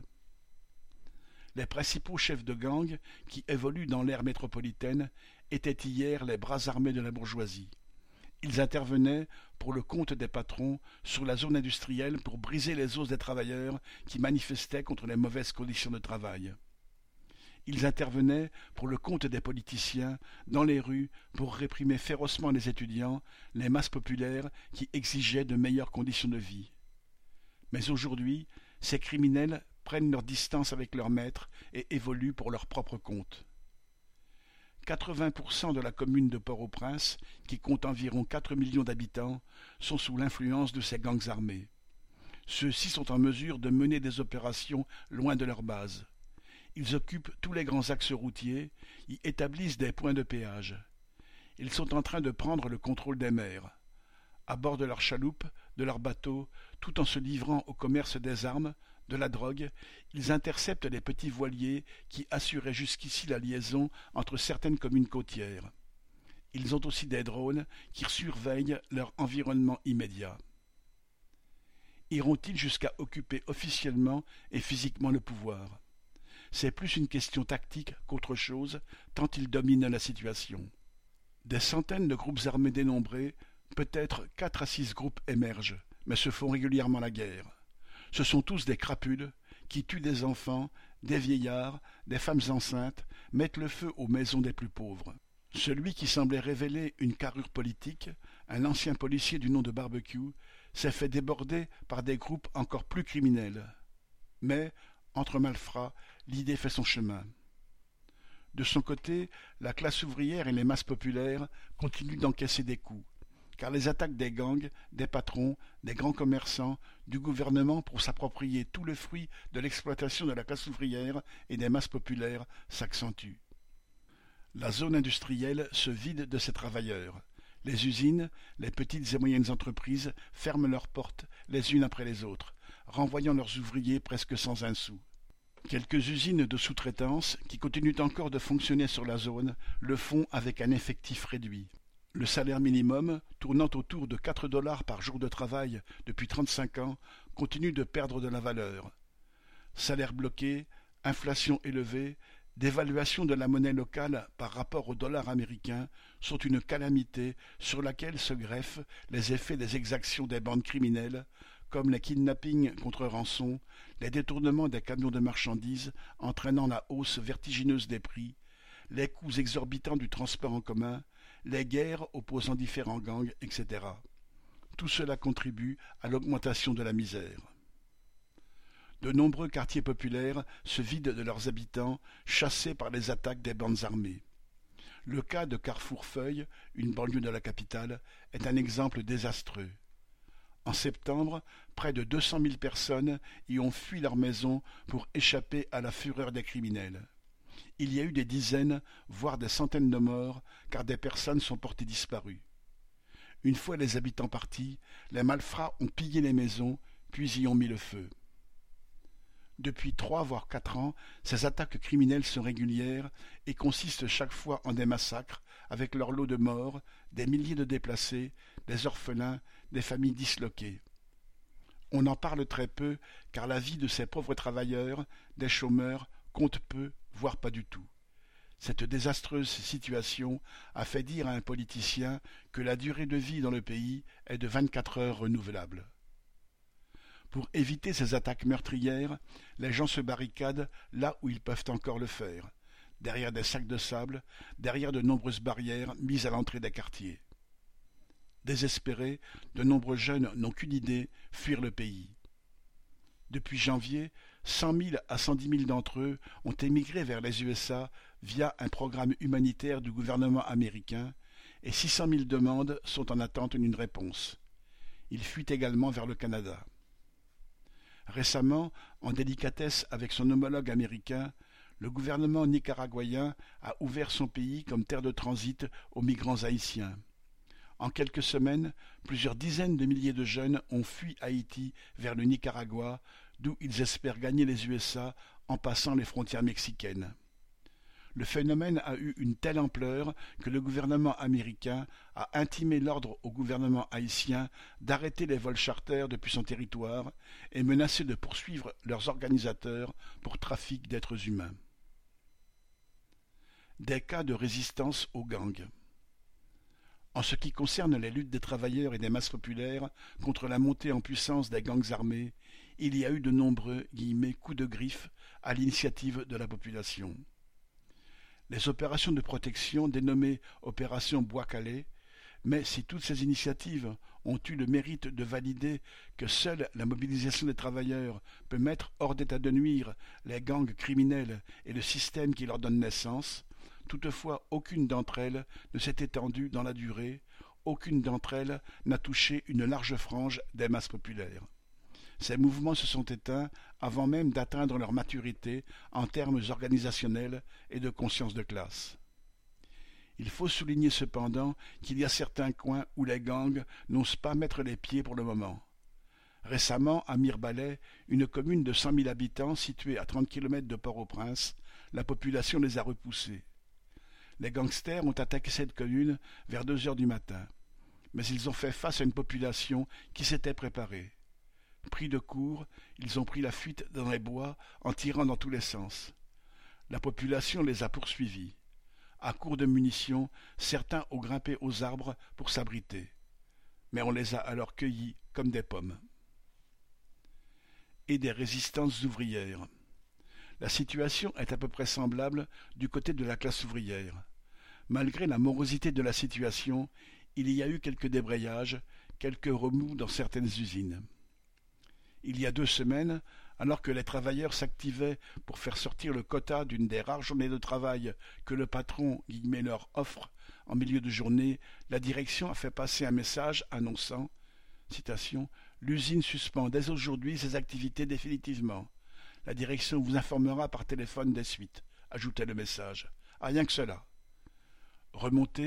Les principaux chefs de gang, qui évoluent dans l'ère métropolitaine, étaient hier les bras armés de la bourgeoisie. Ils intervenaient, pour le compte des patrons, sur la zone industrielle pour briser les os des travailleurs qui manifestaient contre les mauvaises conditions de travail. Ils intervenaient, pour le compte des politiciens, dans les rues pour réprimer férocement les étudiants, les masses populaires qui exigeaient de meilleures conditions de vie. Mais aujourd'hui, ces criminels prennent leur distance avec leurs maîtres et évoluent pour leur propre compte. quatre-vingts pour cent de la commune de Port-au-Prince, qui compte environ quatre millions d'habitants, sont sous l'influence de ces gangs armés. Ceux-ci sont en mesure de mener des opérations loin de leur base. Ils occupent tous les grands axes routiers, y établissent des points de péage. Ils sont en train de prendre le contrôle des mers. À bord de leurs chaloupes, de leurs bateaux, tout en se livrant au commerce des armes, de la drogue, ils interceptent les petits voiliers qui assuraient jusqu'ici la liaison entre certaines communes côtières. Ils ont aussi des drones qui surveillent leur environnement immédiat. Iront-ils jusqu'à occuper officiellement et physiquement le pouvoir? C'est plus une question tactique qu'autre chose, tant ils dominent la situation. Des centaines de groupes armés dénombrés, peut-être quatre à six groupes émergent, mais se font régulièrement la guerre. Ce sont tous des crapules qui tuent des enfants, des vieillards, des femmes enceintes, mettent le feu aux maisons des plus pauvres. Celui qui semblait révéler une carrure politique, un ancien policier du nom de Barbecue, s'est fait déborder par des groupes encore plus criminels. Mais, entre malfrats, l'idée fait son chemin. De son côté, la classe ouvrière et les masses populaires continuent d'encaisser des coups, car les attaques des gangs, des patrons, des grands commerçants, du gouvernement pour s'approprier tout le fruit de l'exploitation de la classe ouvrière et des masses populaires s'accentuent. La zone industrielle se vide de ses travailleurs. Les usines, les petites et moyennes entreprises ferment leurs portes les unes après les autres, renvoyant leurs ouvriers presque sans un sou. Quelques usines de sous-traitance, qui continuent encore de fonctionner sur la zone, le font avec un effectif réduit. Le salaire minimum, tournant autour de quatre dollars par jour de travail depuis trente-cinq ans, continue de perdre de la valeur. Salaire bloqué, inflation élevée, dévaluation de la monnaie locale par rapport au dollar américain sont une calamité sur laquelle se greffent les effets des exactions des bandes criminelles, comme les kidnappings contre rançon, les détournements des camions de marchandises entraînant la hausse vertigineuse des prix, les coûts exorbitants du transport en commun, les guerres opposant différents gangs, et cetera. Tout cela contribue à l'augmentation de la misère. De nombreux quartiers populaires se vident de leurs habitants, chassés par les attaques des bandes armées. Le cas de Carrefour-Feuille, une banlieue de la capitale, est un exemple désastreux. En septembre, près de deux cent mille personnes y ont fui leur maison pour échapper à la fureur des criminels. Il y a eu des dizaines, voire des centaines de morts, car des personnes sont portées disparues. Une fois les habitants partis, les malfrats ont pillé les maisons, puis y ont mis le feu. Depuis trois voire quatre ans, ces attaques criminelles sont régulières et consistent chaque fois en des massacres, avec leur lot de morts, des milliers de déplacés, des orphelins, des familles disloquées. On en parle très peu, car la vie de ces pauvres travailleurs, des chômeurs, compte peu, voire pas du tout. Cette désastreuse situation a fait dire à un politicien que la durée de vie dans le pays est de vingt-quatre heures renouvelable. Pour éviter ces attaques meurtrières, les gens se barricadent là où ils peuvent encore le faire, derrière des sacs de sable, derrière de nombreuses barrières mises à l'entrée des quartiers. Désespérés, de nombreux jeunes n'ont qu'une idée, fuir le pays. Depuis janvier, cent mille à cent dix mille d'entre eux ont émigré vers les U S A via un programme humanitaire du gouvernement américain et six cent mille demandes sont en attente d'une réponse. Ils fuient également vers le Canada. Récemment, en délicatesse avec son homologue américain, le gouvernement nicaraguayen a ouvert son pays comme terre de transit aux migrants haïtiens. En quelques semaines, plusieurs dizaines de milliers de jeunes ont fui Haïti vers le Nicaragua, d'où ils espèrent gagner les U S A en passant les frontières mexicaines. Le phénomène a eu une telle ampleur que le gouvernement américain a intimé l'ordre au gouvernement haïtien d'arrêter les vols charters depuis son territoire et menacé de poursuivre leurs organisateurs pour trafic d'êtres humains. Des cas de résistance aux gangs. En ce qui concerne les luttes des travailleurs et des masses populaires contre la montée en puissance des gangs armés, il y a eu de nombreux guillemets, coups de griffe à l'initiative de la population. Les opérations de protection dénommées Opération Bois-Calais, mais si toutes ces initiatives ont eu le mérite de valider que seule la mobilisation des travailleurs peut mettre hors d'état de nuire les gangs criminels et le système qui leur donne naissance, toutefois aucune d'entre elles ne s'est étendue dans la durée, aucune d'entre elles n'a touché une large frange des masses populaires. Ces mouvements se sont éteints avant même d'atteindre leur maturité en termes organisationnels et de conscience de classe. Il faut souligner cependant qu'il y a certains coins où les gangs n'osent pas mettre les pieds pour le moment. Récemment, à Mirebalais, une commune de cent mille habitants située à trente kilomètres de Port-au-Prince, la population les a repoussés. Les gangsters ont attaqué cette commune vers deux heures du matin, mais ils ont fait face à une population qui s'était préparée. Pris de court, ils ont pris la fuite dans les bois en tirant dans tous les sens. La population les a poursuivis. À court de munitions, certains ont grimpé aux arbres pour s'abriter. Mais on les a alors cueillis comme des pommes. Et des résistances ouvrières. La situation est à peu près semblable du côté de la classe ouvrière. Malgré la morosité de la situation, il y a eu quelques débrayages, quelques remous dans certaines usines. Il y a deux semaines, alors que les travailleurs s'activaient pour faire sortir le quota d'une des rares journées de travail que le patron guillemets, leur offre en milieu de journée, la direction a fait passer un message annonçant citation, « L'usine suspend dès aujourd'hui ses activités définitivement. La direction vous informera par téléphone des suites », ajoutait le message. Ah, rien que cela. Remontée,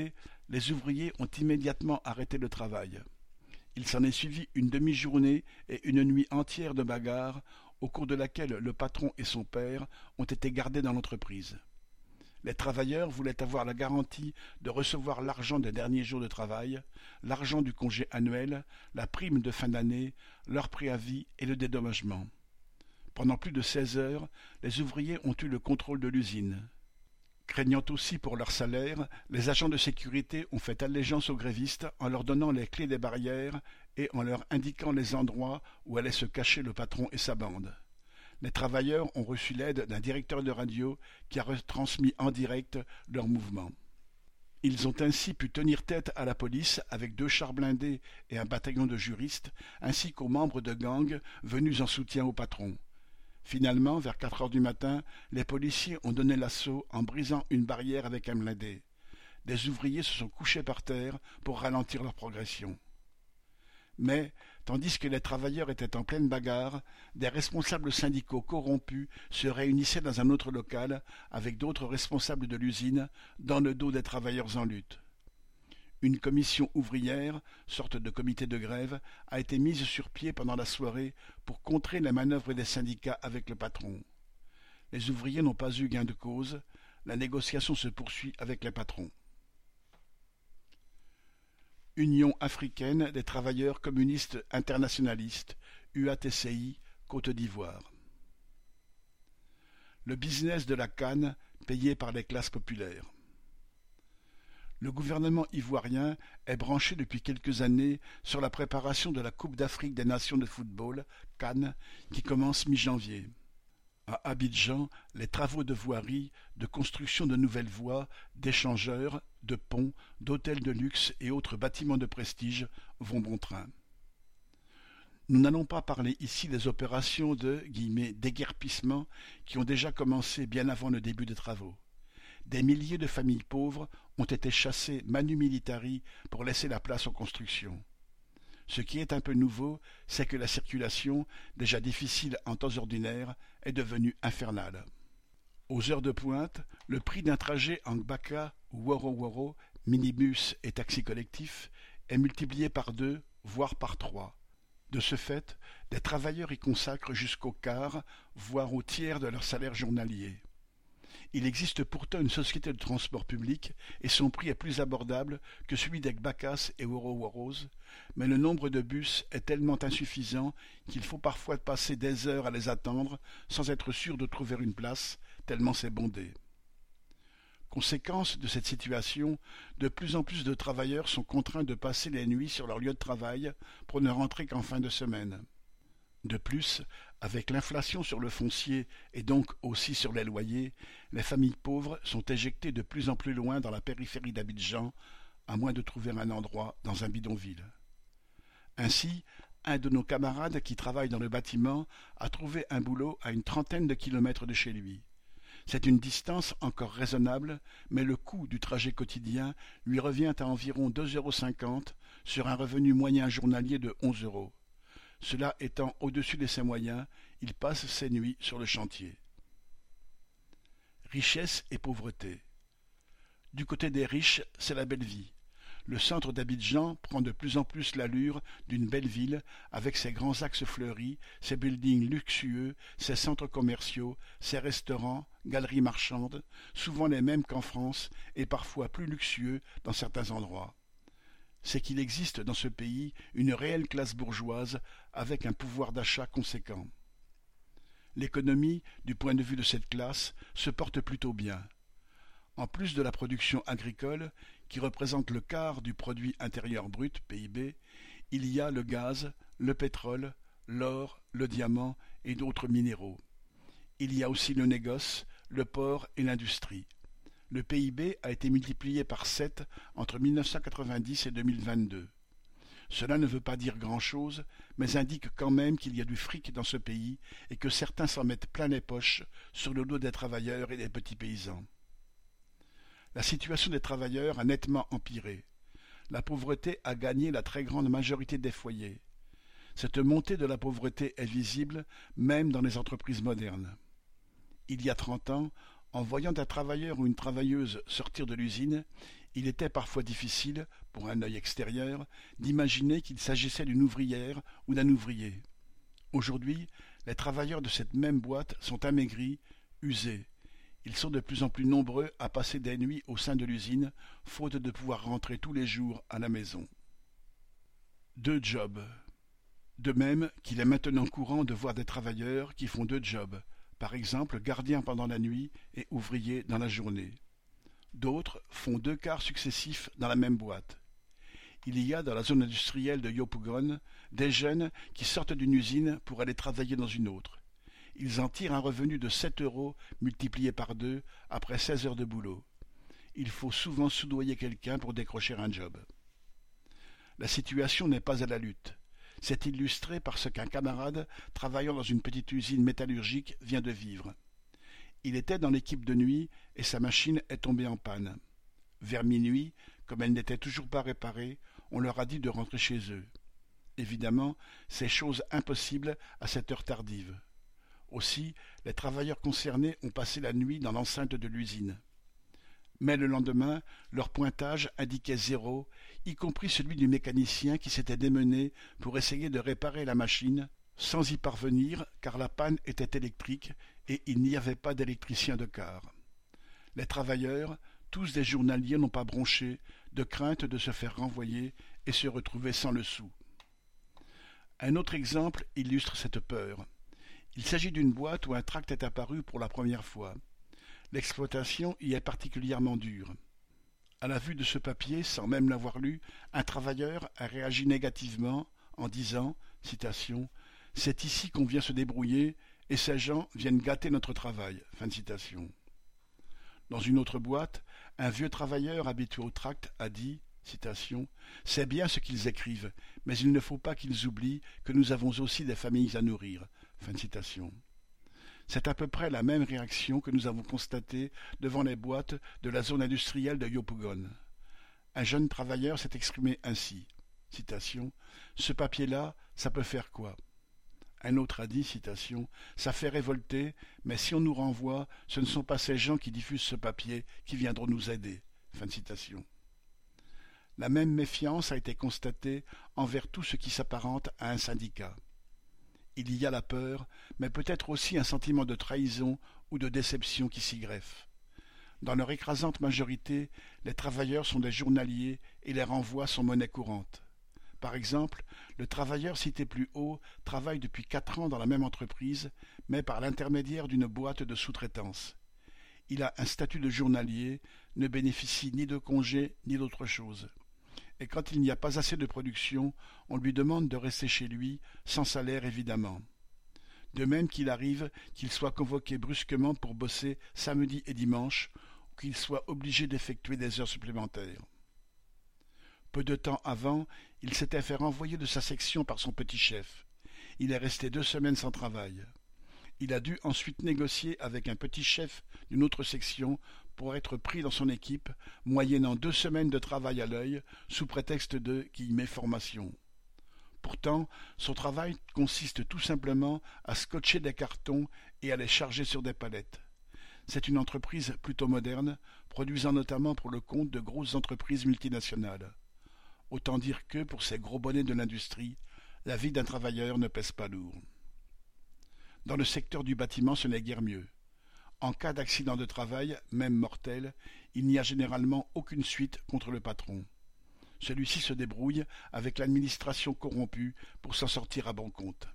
Les ouvriers ont immédiatement arrêté le travail. Il s'en est suivi une demi-journée et une nuit entière de bagarre, au cours de laquelle le patron et son père ont été gardés dans l'entreprise. Les travailleurs voulaient avoir la garantie de recevoir l'argent des derniers jours de travail, l'argent du congé annuel, la prime de fin d'année, leur préavis et le dédommagement. Pendant plus de seize heures, les ouvriers ont eu le contrôle de l'usine. Craignant aussi pour leur salaire, les agents de sécurité ont fait allégeance aux grévistes en leur donnant les clés des barrières et en leur indiquant les endroits où allaient se cacher le patron et sa bande. Les travailleurs ont reçu l'aide d'un directeur de radio qui a retransmis en direct leurs mouvements. Ils ont ainsi pu tenir tête à la police avec deux chars blindés et un bataillon de juristes, ainsi qu'aux membres de gangs venus en soutien au patron. Finalement, vers quatre heures du matin, les policiers ont donné l'assaut en brisant une barrière avec un blindé. Des ouvriers se sont couchés par terre pour ralentir leur progression. Mais, tandis que les travailleurs étaient en pleine bagarre, des responsables syndicaux corrompus se réunissaient dans un autre local avec d'autres responsables de l'usine dans le dos des travailleurs en lutte. Une commission ouvrière, sorte de comité de grève, a été mise sur pied pendant la soirée pour contrer les manœuvres des syndicats avec le patron. Les ouvriers n'ont pas eu gain de cause, la négociation se poursuit avec les patrons. Union africaine des travailleurs communistes internationalistes, U A T C I, Côte d'Ivoire. Le business de la canne payé par les classes populaires. Le gouvernement ivoirien est branché depuis quelques années sur la préparation de la Coupe d'Afrique des Nations de football, CAN, qui commence mi-janvier. À Abidjan, les travaux de voirie, de construction de nouvelles voies, d'échangeurs, de ponts, d'hôtels de luxe et autres bâtiments de prestige vont bon train. Nous n'allons pas parler ici des opérations de « déguerpissement » qui ont déjà commencé bien avant le début des travaux. Des milliers de familles pauvres ont été chassées manu militari pour laisser la place aux constructions. Ce qui est un peu nouveau, c'est que la circulation, déjà difficile en temps ordinaire, est devenue infernale. Aux heures de pointe, le prix d'un trajet en Gbaka ou Woro-Woro, minibus et taxi collectif, est multiplié par deux, voire par trois. De ce fait, des travailleurs y consacrent jusqu'au quart, voire au tiers de leur salaire journalier. Il existe pourtant une société de transport public et son prix est plus abordable que celui des Gbakas et Woro-Woros, mais le nombre de bus est tellement insuffisant qu'il faut parfois passer des heures à les attendre sans être sûr de trouver une place, tellement c'est bondé. Conséquence de cette situation, de plus en plus de travailleurs sont contraints de passer les nuits sur leur lieu de travail pour ne rentrer qu'en fin de semaine. De plus, avec l'inflation sur le foncier et donc aussi sur les loyers, les familles pauvres sont éjectées de plus en plus loin dans la périphérie d'Abidjan, à moins de trouver un endroit dans un bidonville. Ainsi, un de nos camarades qui travaille dans le bâtiment a trouvé un boulot à une trentaine de kilomètres de chez lui. C'est une distance encore raisonnable, mais le coût du trajet quotidien lui revient à environ deux euros cinquante sur un revenu moyen journalier de onze euros. Cela étant au-dessus de ses moyens, il passe ses nuits sur le chantier. Richesse et pauvreté. Du côté des riches, c'est la belle vie. Le centre d'Abidjan prend de plus en plus l'allure d'une belle ville avec ses grands axes fleuris, ses buildings luxueux, ses centres commerciaux, ses restaurants, galeries marchandes, souvent les mêmes qu'en France et parfois plus luxueux dans certains endroits. C'est qu'il existe dans ce pays une réelle classe bourgeoise avec un pouvoir d'achat conséquent. L'économie, du point de vue de cette classe, se porte plutôt bien. En plus de la production agricole, qui représente le quart du produit intérieur brut, P I B, il y a le gaz, le pétrole, l'or, le diamant et d'autres minéraux. Il y a aussi le négoce, le port et l'industrie. Le P I B a été multiplié par sept entre mille neuf cent quatre-vingt-dix et deux mille vingt-deux. Cela ne veut pas dire grand-chose, mais indique quand même qu'il y a du fric dans ce pays et que certains s'en mettent plein les poches sur le dos des travailleurs et des petits paysans. La situation des travailleurs a nettement empiré. La pauvreté a gagné la très grande majorité des foyers. Cette montée de la pauvreté est visible même dans les entreprises modernes. Il y a trente ans, en voyant un travailleur ou une travailleuse sortir de l'usine, Il était parfois difficile, pour un œil extérieur, d'imaginer qu'il s'agissait d'une ouvrière ou d'un ouvrier. Aujourd'hui, les travailleurs de cette même boîte sont amaigris, usés. Ils sont de plus en plus nombreux à passer des nuits au sein de l'usine, faute de pouvoir rentrer tous les jours à la maison. Deux jobs. De même qu'il est maintenant courant de voir des travailleurs qui font deux jobs, par exemple gardien pendant la nuit et ouvrier dans la journée. D'autres font deux quarts successifs dans la même boîte. Il y a dans la zone industrielle de Yopougon des jeunes qui sortent d'une usine pour aller travailler dans une autre. Ils en tirent un revenu de sept euros multiplié par deux après seize heures de boulot. Il faut souvent soudoyer quelqu'un pour décrocher un job. La situation n'est pas à la lutte. C'est illustré par ce qu'un camarade travaillant dans une petite usine métallurgique vient de vivre. Il était dans l'équipe de nuit et sa machine est tombée en panne. Vers minuit, comme elle n'était toujours pas réparée, on leur a dit de rentrer chez eux. Évidemment, c'est chose impossible à cette heure tardive. Aussi, les travailleurs concernés ont passé la nuit dans l'enceinte de l'usine. Mais le lendemain, leur pointage indiquait zéro, y compris celui du mécanicien qui s'était démené pour essayer de réparer la machine, sans y parvenir car la panne était électrique et il n'y avait pas d'électricien de quart. Les travailleurs, tous des journaliers, n'ont pas bronché, de crainte de se faire renvoyer et se retrouver sans le sou. Un autre exemple illustre cette peur. Il s'agit d'une boîte où un tract est apparu pour la première fois. L'exploitation y est particulièrement dure. À la vue de ce papier, sans même l'avoir lu, un travailleur a réagi négativement en disant, citation, « C'est ici qu'on vient se débrouiller et ces gens viennent gâter notre travail. » Fin de citation. Dans une autre boîte, un vieux travailleur habitué au tract a dit, citation, « C'est bien ce qu'ils écrivent, mais il ne faut pas qu'ils oublient que nous avons aussi des familles à nourrir. » Fin de citation. C'est à peu près la même réaction que nous avons constatée devant les boîtes de la zone industrielle de Yopougon. Un jeune travailleur s'est exprimé ainsi, citation, « Ce papier-là, ça peut faire quoi ?» Un autre a dit, citation, « Ça fait révolter, mais si on nous renvoie, ce ne sont pas ces gens qui diffusent ce papier qui viendront nous aider. » Fin de citation. La même méfiance a été constatée envers tout ce qui s'apparente à un syndicat. Il y a la peur, mais peut-être aussi un sentiment de trahison ou de déception qui s'y greffe. Dans leur écrasante majorité, les travailleurs sont des journaliers et les renvois sont monnaie courante. Par exemple, le travailleur cité plus haut travaille depuis quatre ans dans la même entreprise, mais par l'intermédiaire d'une boîte de sous-traitance. Il a un statut de journalier, ne bénéficie ni de congé ni d'autre chose. Et quand il n'y a pas assez de production, on lui demande de rester chez lui, sans salaire évidemment. De même qu'il arrive qu'il soit convoqué brusquement pour bosser samedi et dimanche, ou qu'il soit obligé d'effectuer des heures supplémentaires. Peu de temps avant, il s'était fait renvoyer de sa section par son petit chef. Il est resté deux semaines sans travail. Il a dû ensuite négocier avec un petit chef d'une autre section pour être pris dans son équipe, moyennant deux semaines de travail à l'œil, sous prétexte de « formation ». Pourtant, son travail consiste tout simplement à scotcher des cartons et à les charger sur des palettes. C'est une entreprise plutôt moderne, produisant notamment pour le compte de grosses entreprises multinationales. Autant dire que, pour ces gros bonnets de l'industrie, la vie d'un travailleur ne pèse pas lourd. Dans le secteur du bâtiment, ce n'est guère mieux. En cas d'accident de travail, même mortel, il n'y a généralement aucune suite contre le patron. Celui-ci se débrouille avec l'administration corrompue pour s'en sortir à bon compte.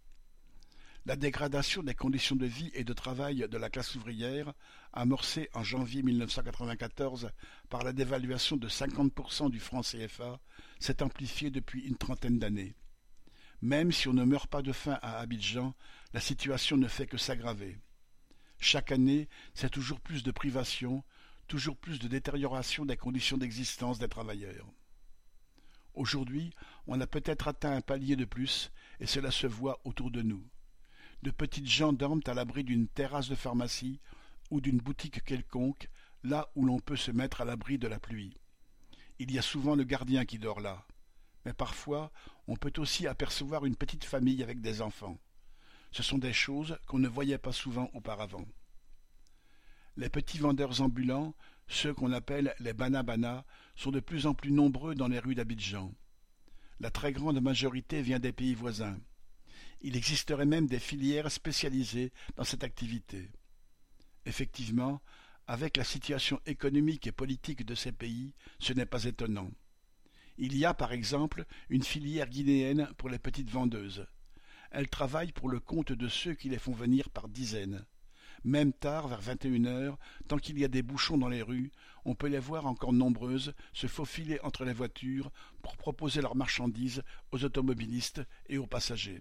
La dégradation des conditions de vie et de travail de la classe ouvrière, amorcée en janvier mille neuf cent quatre-vingt-quatorze par la dévaluation de cinquante pour cent du franc C F A, s'est amplifiée depuis une trentaine d'années. Même si on ne meurt pas de faim à Abidjan, la situation ne fait que s'aggraver. Chaque année, c'est toujours plus de privations, toujours plus de détérioration des conditions d'existence des travailleurs. Aujourd'hui, on a peut-être atteint un palier de plus, et cela se voit autour de nous. De petites gens dorment à l'abri d'une terrasse de pharmacie ou d'une boutique quelconque, là où l'on peut se mettre à l'abri de la pluie. Il y a souvent le gardien qui dort là. Mais parfois, on peut aussi apercevoir une petite famille avec des enfants. Ce sont des choses qu'on ne voyait pas souvent auparavant. Les petits vendeurs ambulants, ceux qu'on appelle les bana-bana, sont de plus en plus nombreux dans les rues d'Abidjan. La très grande majorité vient des pays voisins. Il existerait même des filières spécialisées dans cette activité. Effectivement, avec la situation économique et politique de ces pays, ce n'est pas étonnant. Il y a par exemple une filière guinéenne pour les petites vendeuses. Elles travaillent pour le compte de ceux qui les font venir par dizaines. Même tard, vers vingt et une heures, tant qu'il y a des bouchons dans les rues, on peut les voir encore nombreuses se faufiler entre les voitures pour proposer leurs marchandises aux automobilistes et aux passagers.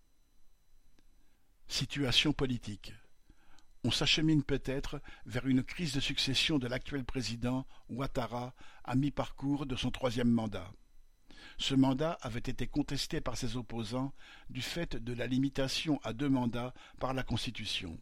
Situation politique. On s'achemine peut-être vers une crise de succession de l'actuel président Ouattara à mi-parcours de son troisième mandat. Ce mandat avait été contesté par ses opposants du fait de la limitation à deux mandats par la Constitution.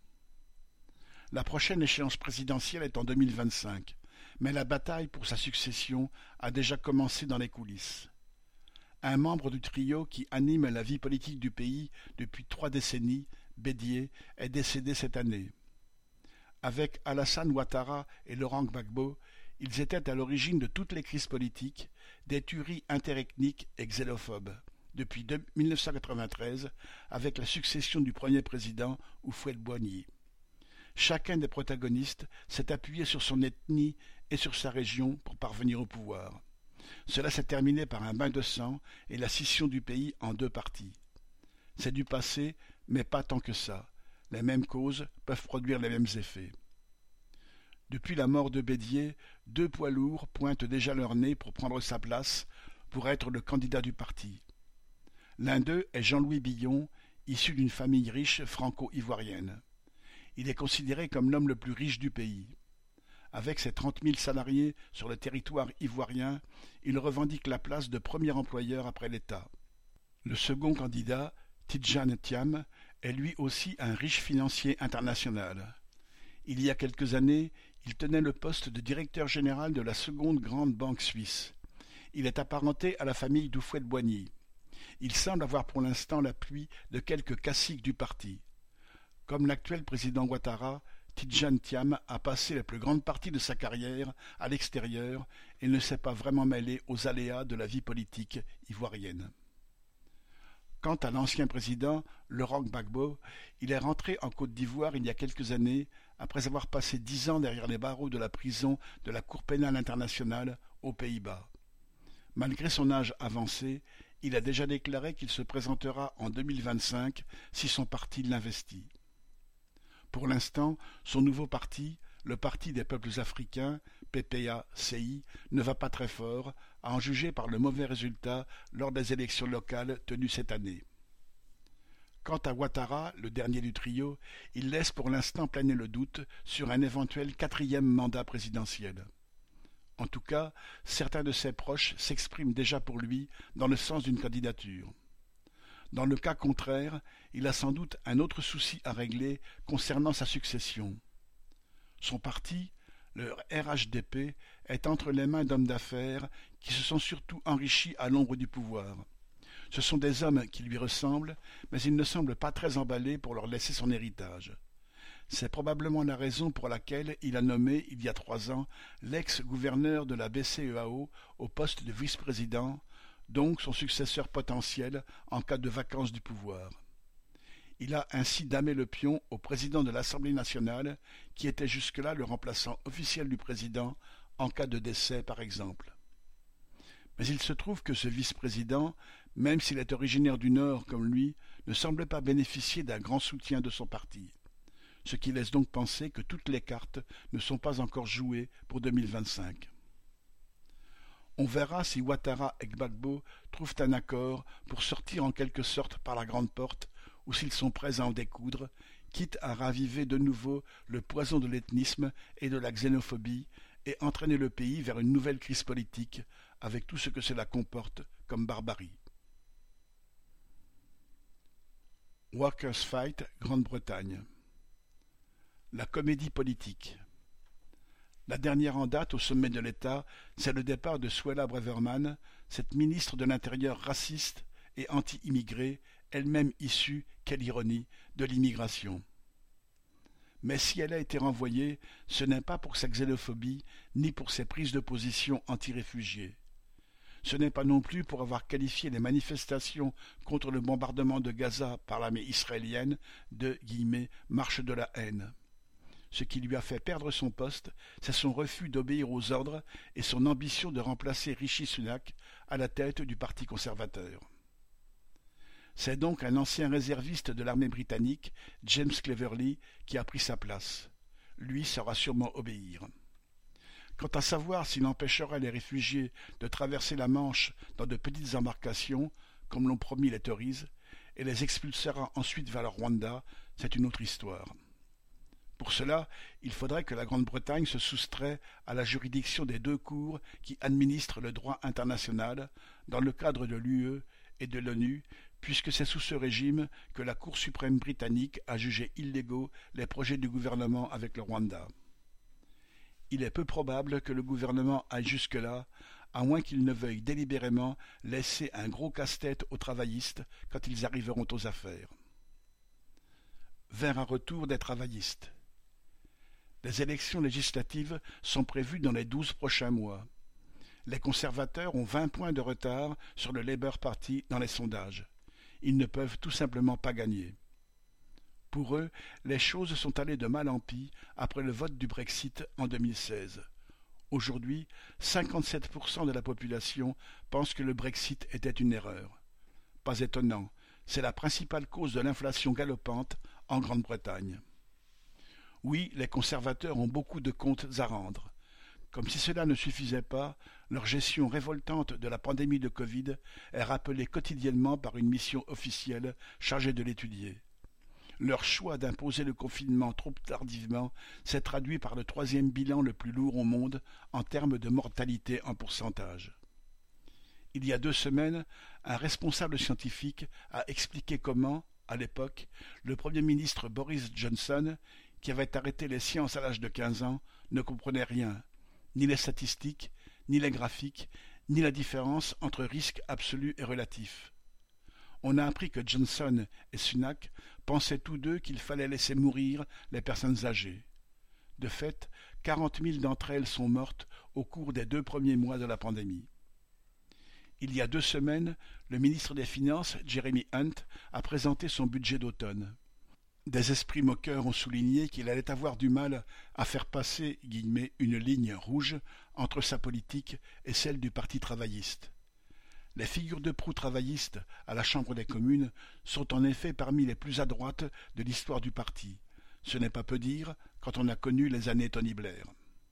La prochaine échéance présidentielle est en deux mille vingt-cinq, mais la bataille pour sa succession a déjà commencé dans les coulisses. Un membre du trio qui anime la vie politique du pays depuis trois décennies, Bédié, est décédé cette année. Avec Alassane Ouattara et Laurent Gbagbo, ils étaient à l'origine de toutes les crises politiques, des tueries interethniques et xénophobes, depuis mille neuf cent quatre-vingt-treize, avec la succession du premier président Houphouët-Boigny. Chacun des protagonistes s'est appuyé sur son ethnie et sur sa région pour parvenir au pouvoir. Cela s'est terminé par un bain de sang et la scission du pays en deux parties. C'est du passé, mais pas tant que ça. Les mêmes causes peuvent produire les mêmes effets. Depuis la mort de Bédié, deux poids lourds pointent déjà leur nez pour prendre sa place, pour être le candidat du parti. L'un d'eux est Jean-Louis Billon, issu d'une famille riche franco-ivoirienne. Il est considéré comme l'homme le plus riche du pays. Avec ses trente mille salariés sur le territoire ivoirien, il revendique la place de premier employeur après l'État. Le second candidat, Tidjane Thiam, est lui aussi un riche financier international. Il y a quelques années, il tenait le poste de directeur général de la seconde grande banque suisse. Il est apparenté à la famille d'Houphouët-Boigny. Il semble avoir pour l'instant l'appui de quelques caciques du parti. Comme l'actuel président Ouattara, Tidjane Thiam a passé la plus grande partie de sa carrière à l'extérieur et ne s'est pas vraiment mêlé aux aléas de la vie politique ivoirienne. Quant à l'ancien président, Laurent Gbagbo, il est rentré en Côte d'Ivoire il y a quelques années, après avoir passé dix ans derrière les barreaux de la prison de la Cour pénale internationale aux Pays-Bas. Malgré son âge avancé, il a déjà déclaré qu'il se présentera en deux mille vingt-cinq si son parti l'investit. Pour l'instant, son nouveau parti, le Parti des peuples africains, P P A C I, ne va pas très fort, à en juger par le mauvais résultat lors des élections locales tenues cette année. Quant à Ouattara, le dernier du trio, il laisse pour l'instant planer le doute sur un éventuel quatrième mandat présidentiel. En tout cas, certains de ses proches s'expriment déjà pour lui dans le sens d'une candidature. Dans le cas contraire, il a sans doute un autre souci à régler concernant sa succession. Son parti, le R H D P, est entre les mains d'hommes d'affaires qui se sont surtout enrichis à l'ombre du pouvoir. Ce sont des hommes qui lui ressemblent, mais il ne semble pas très emballé pour leur laisser son héritage. C'est probablement la raison pour laquelle il a nommé, il y a trois ans, l'ex-gouverneur de la B C E A O au poste de vice-président, donc son successeur potentiel en cas de vacance du pouvoir. Il a ainsi damé le pion au président de l'Assemblée nationale, qui était jusque-là le remplaçant officiel du président, en cas de décès par exemple. Mais il se trouve que ce vice-président, même s'il est originaire du Nord comme lui, ne semble pas bénéficier d'un grand soutien de son parti. Ce qui laisse donc penser que toutes les cartes ne sont pas encore jouées pour deux mille vingt-cinq. On verra si Ouattara et Gbagbo trouvent un accord pour sortir en quelque sorte par la grande porte, ou s'ils sont prêts à en découdre, quitte à raviver de nouveau le poison de l'ethnisme et de la xénophobie et entraîner le pays vers une nouvelle crise politique, avec tout ce que cela comporte comme barbarie. Workers' Fight, Grande-Bretagne. La comédie politique. La dernière en date au sommet de l'État, c'est le départ de Suella Braverman, cette ministre de l'Intérieur raciste et anti-immigrée, elle-même issue, quelle ironie, de l'immigration. Mais si elle a été renvoyée, ce n'est pas pour sa xénophobie, ni pour ses prises de position anti-réfugiés. Ce n'est pas non plus pour avoir qualifié les manifestations contre le bombardement de Gaza par l'armée israélienne de « marche de la haine ». Ce qui lui a fait perdre son poste, c'est son refus d'obéir aux ordres et son ambition de remplacer Rishi Sunak à la tête du Parti conservateur. C'est donc un ancien réserviste de l'armée britannique, James Cleverly, qui a pris sa place. Lui saura sûrement obéir. Quant à savoir s'il empêchera les réfugiés de traverser la Manche dans de petites embarcations, comme l'ont promis les Tories, et les expulsera ensuite vers le Rwanda, c'est une autre histoire. Pour cela, il faudrait que la Grande-Bretagne se soustrait à la juridiction des deux cours qui administrent le droit international dans le cadre de l'U E et de l'ONU, puisque c'est sous ce régime que la Cour suprême britannique a jugé illégaux les projets du gouvernement avec le Rwanda. Il est peu probable que le gouvernement aille jusque-là, à moins qu'il ne veuille délibérément laisser un gros casse-tête aux travaillistes quand ils arriveront aux affaires. Vers un retour des travaillistes. Les élections législatives sont prévues dans les douze prochains mois. Les conservateurs ont vingt points de retard sur le Labour Party dans les sondages. Ils ne peuvent tout simplement pas gagner. Pour eux, les choses sont allées de mal en pis après le vote du Brexit en deux mille seize. Aujourd'hui, cinquante-sept pour cent de la population pense que le Brexit était une erreur. Pas étonnant, c'est la principale cause de l'inflation galopante en Grande-Bretagne. Oui, les conservateurs ont beaucoup de comptes à rendre. Comme si cela ne suffisait pas, leur gestion révoltante de la pandémie de Covid est rappelée quotidiennement par une mission officielle chargée de l'étudier. Leur choix d'imposer le confinement trop tardivement s'est traduit par le troisième bilan le plus lourd au monde en termes de mortalité en pourcentage. Il y a deux semaines, un responsable scientifique a expliqué comment, à l'époque, le Premier ministre Boris Johnson, qui avait arrêté les sciences à l'âge de quinze ans, ne comprenait rien, ni les statistiques, ni les graphiques, ni la différence entre risque absolu et relatif. On a appris que Johnson et Sunak pensaient tous deux qu'il fallait laisser mourir les personnes âgées. De fait, quarante mille d'entre elles sont mortes au cours des deux premiers mois de la pandémie. Il y a deux semaines, le ministre des Finances, Jeremy Hunt, a présenté son budget d'automne. Des esprits moqueurs ont souligné qu'il allait avoir du mal à faire passer guillemets, une ligne rouge entre sa politique et celle du Parti travailliste. Les figures de proue travaillistes à la Chambre des communes sont en effet parmi les plus à droite de l'histoire du parti. Ce n'est pas peu dire quand on a connu les années Tony Blair.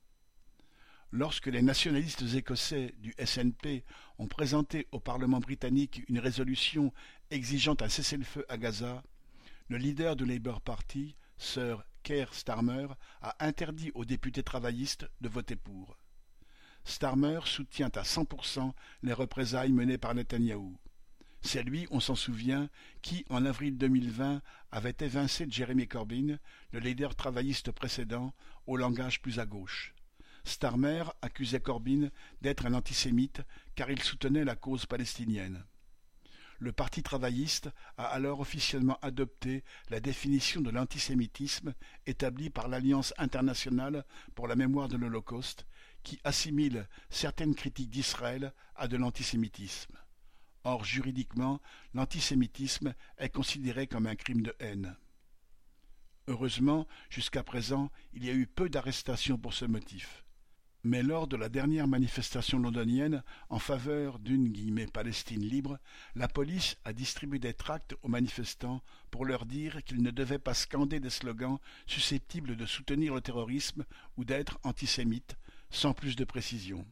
Lorsque les nationalistes écossais du S N P ont présenté au Parlement britannique une résolution exigeant un cessez-le-feu à Gaza, le leader du Labour Party, Sir Keir Starmer, a interdit aux députés travaillistes de voter pour. Starmer soutient à cent pour cent les représailles menées par Netanyahou. C'est lui, on s'en souvient, qui, en avril deux mille vingt, avait évincé Jeremy Corbyn, le leader travailliste précédent, au langage plus à gauche. Starmer accusait Corbyn d'être un antisémite car il soutenait la cause palestinienne. Le Parti travailliste a alors officiellement adopté la définition de l'antisémitisme établie par l'Alliance internationale pour la mémoire de l'Holocauste, qui assimile certaines critiques d'Israël à de l'antisémitisme. Or, juridiquement, l'antisémitisme est considéré comme un crime de haine. Heureusement, jusqu'à présent, il y a eu peu d'arrestations pour ce motif. Mais lors de la dernière manifestation londonienne en faveur d'une guillemets Palestine libre, la police a distribué des tracts aux manifestants pour leur dire qu'ils ne devaient pas scander des slogans susceptibles de soutenir le terrorisme ou d'être antisémites, sans plus de précision.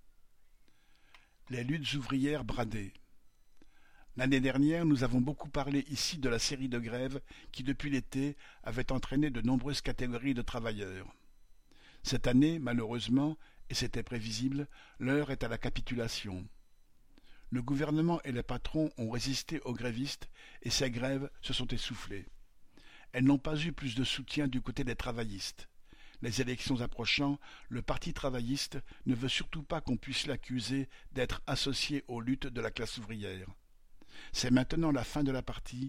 Les luttes ouvrières bradées. L'année dernière, nous avons beaucoup parlé ici de la série de grèves qui, depuis l'été, avait entraîné de nombreuses catégories de travailleurs. Cette année, malheureusement, et c'était prévisible, l'heure est à la capitulation. Le gouvernement et les patrons ont résisté aux grévistes et ces grèves se sont essoufflées. Elles n'ont pas eu plus de soutien du côté des travaillistes. Les élections approchant, le Parti travailliste ne veut surtout pas qu'on puisse l'accuser d'être associé aux luttes de la classe ouvrière. C'est maintenant la fin de la partie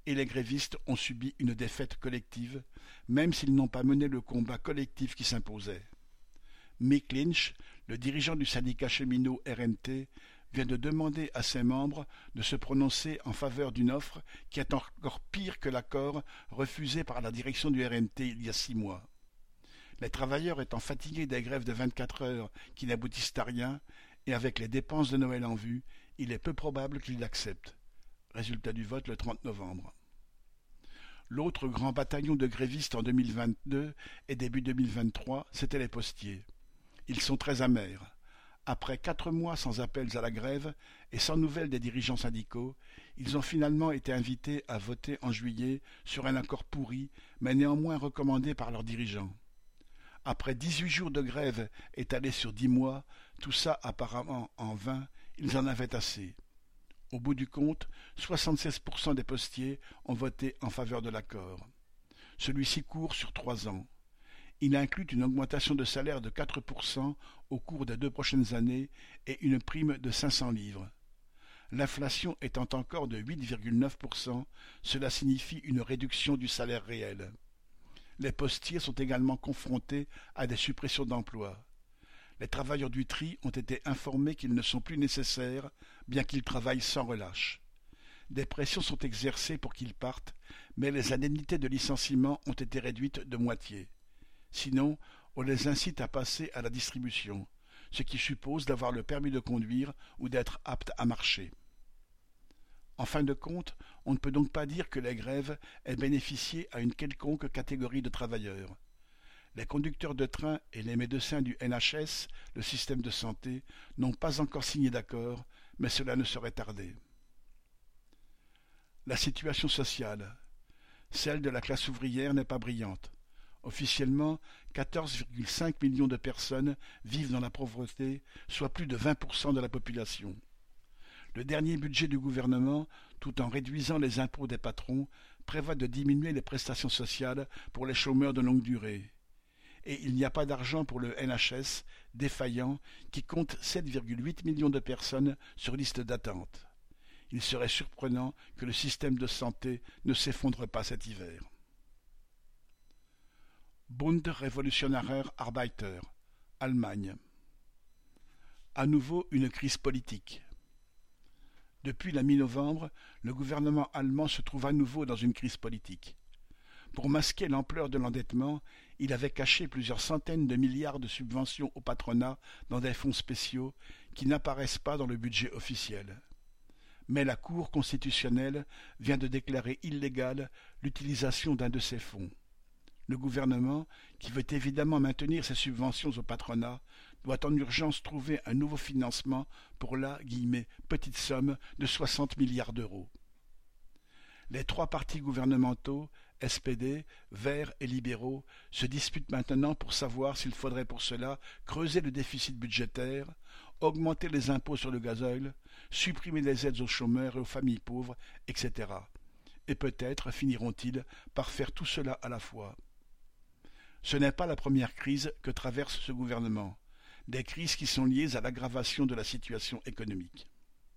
et les grévistes ont subi une défaite collective, même s'ils n'ont pas mené le combat collectif qui s'imposait. Mick Lynch, le dirigeant du syndicat cheminot R M T, vient de demander à ses membres de se prononcer en faveur d'une offre qui est encore pire que l'accord refusé par la direction du R M T il y a six mois. Les travailleurs étant fatigués des grèves de vingt-quatre heures qui n'aboutissent à rien, et avec les dépenses de Noël en vue, il est peu probable qu'ils l'acceptent. Résultat du vote le trente novembre. L'autre grand bataillon de grévistes en deux mille vingt-deux et début deux mille vingt-trois, c'était les postiers. Ils sont très amers. Après quatre mois sans appels à la grève et sans nouvelles des dirigeants syndicaux, ils ont finalement été invités à voter en juillet sur un accord pourri, mais néanmoins recommandé par leurs dirigeants. Après dix-huit jours de grève étalés sur dix mois, tout ça apparemment en vain, ils en avaient assez. Au bout du compte, soixante-seize pour cent des postiers ont voté en faveur de l'accord. Celui-ci court sur trois ans. Il inclut une augmentation de salaire de quatre pour cent au cours des deux prochaines années et une prime de cinq cents livres. L'inflation étant encore de huit virgule neuf pour cent, cela signifie une réduction du salaire réel. Les postiers sont également confrontés à des suppressions d'emplois. Les travailleurs du tri ont été informés qu'ils ne sont plus nécessaires, bien qu'ils travaillent sans relâche. Des pressions sont exercées pour qu'ils partent, mais les indemnités de licenciement ont été réduites de moitié. Sinon, on les incite à passer à la distribution, ce qui suppose d'avoir le permis de conduire ou d'être apte à marcher. En fin de compte, on ne peut donc pas dire que les grèves aient bénéficié à une quelconque catégorie de travailleurs. Les conducteurs de train et les médecins du N H S, le système de santé, n'ont pas encore signé d'accord, mais cela ne saurait tarder. La situation sociale. Celle de la classe ouvrière n'est pas brillante. Officiellement, quatorze virgule cinq millions de personnes vivent dans la pauvreté, soit plus de vingt pour cent de la population. Le dernier budget du gouvernement, tout en réduisant les impôts des patrons, prévoit de diminuer les prestations sociales pour les chômeurs de longue durée. Et il n'y a pas d'argent pour le N H S, défaillant, qui compte sept virgule huit millions de personnes sur liste d'attente. Il serait surprenant que le système de santé ne s'effondre pas cet hiver. Bund Revolutionärer Arbeiter, Allemagne. À nouveau une crise politique. Depuis la mi-novembre, le gouvernement allemand se trouve à nouveau dans une crise politique. Pour masquer l'ampleur de l'endettement, il avait caché plusieurs centaines de milliards de subventions au patronat dans des fonds spéciaux qui n'apparaissent pas dans le budget officiel. Mais la Cour constitutionnelle vient de déclarer illégale l'utilisation d'un de ces fonds. Le gouvernement, qui veut évidemment maintenir ses subventions au patronat, doit en urgence trouver un nouveau financement pour la guillemets, petite somme de soixante milliards d'euros. Les trois partis gouvernementaux, S P D, Verts et libéraux, se disputent maintenant pour savoir s'il faudrait pour cela creuser le déficit budgétaire, augmenter les impôts sur le gazole, supprimer les aides aux chômeurs et aux familles pauvres, et cetera. Et peut-être finiront-ils par faire tout cela à la fois. Ce n'est pas la première crise que traverse ce gouvernement, des crises qui sont liées à l'aggravation de la situation économique.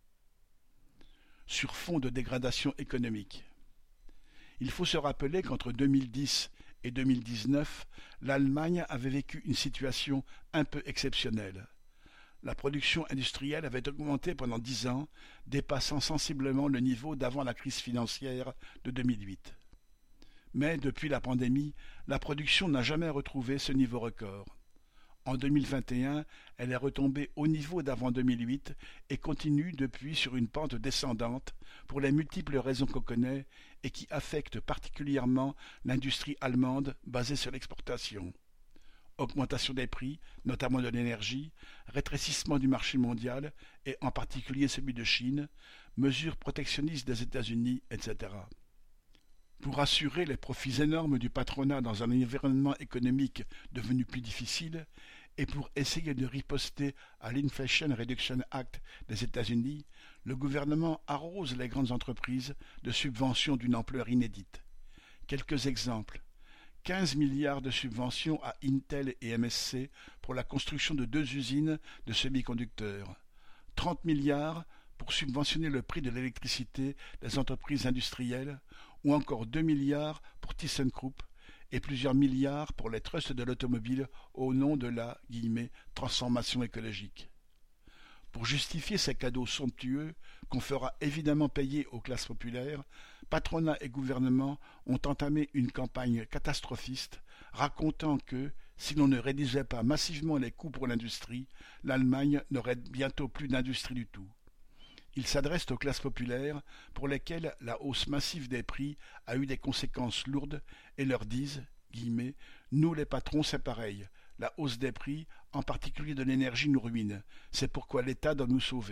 Sur fond de dégradation économique. Il faut se rappeler qu'entre deux mille dix et deux mille dix-neuf, l'Allemagne avait vécu une situation un peu exceptionnelle. La production industrielle avait augmenté pendant dix ans, dépassant sensiblement le niveau d'avant la crise financière de deux mille huit. Mais depuis la pandémie, la production n'a jamais retrouvé ce niveau record. En deux mille vingt et un, elle est retombée au niveau d'avant deux mille huit et continue depuis sur une pente descendante pour les multiples raisons qu'on connaît et qui affectent particulièrement l'industrie allemande basée sur l'exportation. Augmentation des prix, notamment de l'énergie, rétrécissement du marché mondial et en particulier celui de Chine, mesures protectionnistes des États-Unis, et cetera. Pour assurer les profits énormes du patronat dans un environnement économique devenu plus difficile, et pour essayer de riposter à l'Inflation Reduction Act des États-Unis, le gouvernement arrose les grandes entreprises de subventions d'une ampleur inédite. Quelques exemples. quinze milliards de subventions à Intel et M S C pour la construction de deux usines de semi-conducteurs. trente milliards pour subventionner le prix de l'électricité des entreprises industrielles, ou encore deux milliards pour ThyssenKrupp et plusieurs milliards pour les trusts de l'automobile au nom de la guillemets, transformation écologique. Pour justifier ces cadeaux somptueux, qu'on fera évidemment payer aux classes populaires, patronat et gouvernement ont entamé une campagne catastrophiste, racontant que, si l'on ne réduisait pas massivement les coûts pour l'industrie, l'Allemagne n'aurait bientôt plus d'industrie du tout. Ils s'adressent aux classes populaires, pour lesquelles la hausse massive des prix a eu des conséquences lourdes, et leur disent, guillemets, « Nous les patrons c'est pareil, la hausse des prix, en particulier de l'énergie, nous ruine, c'est pourquoi l'État doit nous sauver. »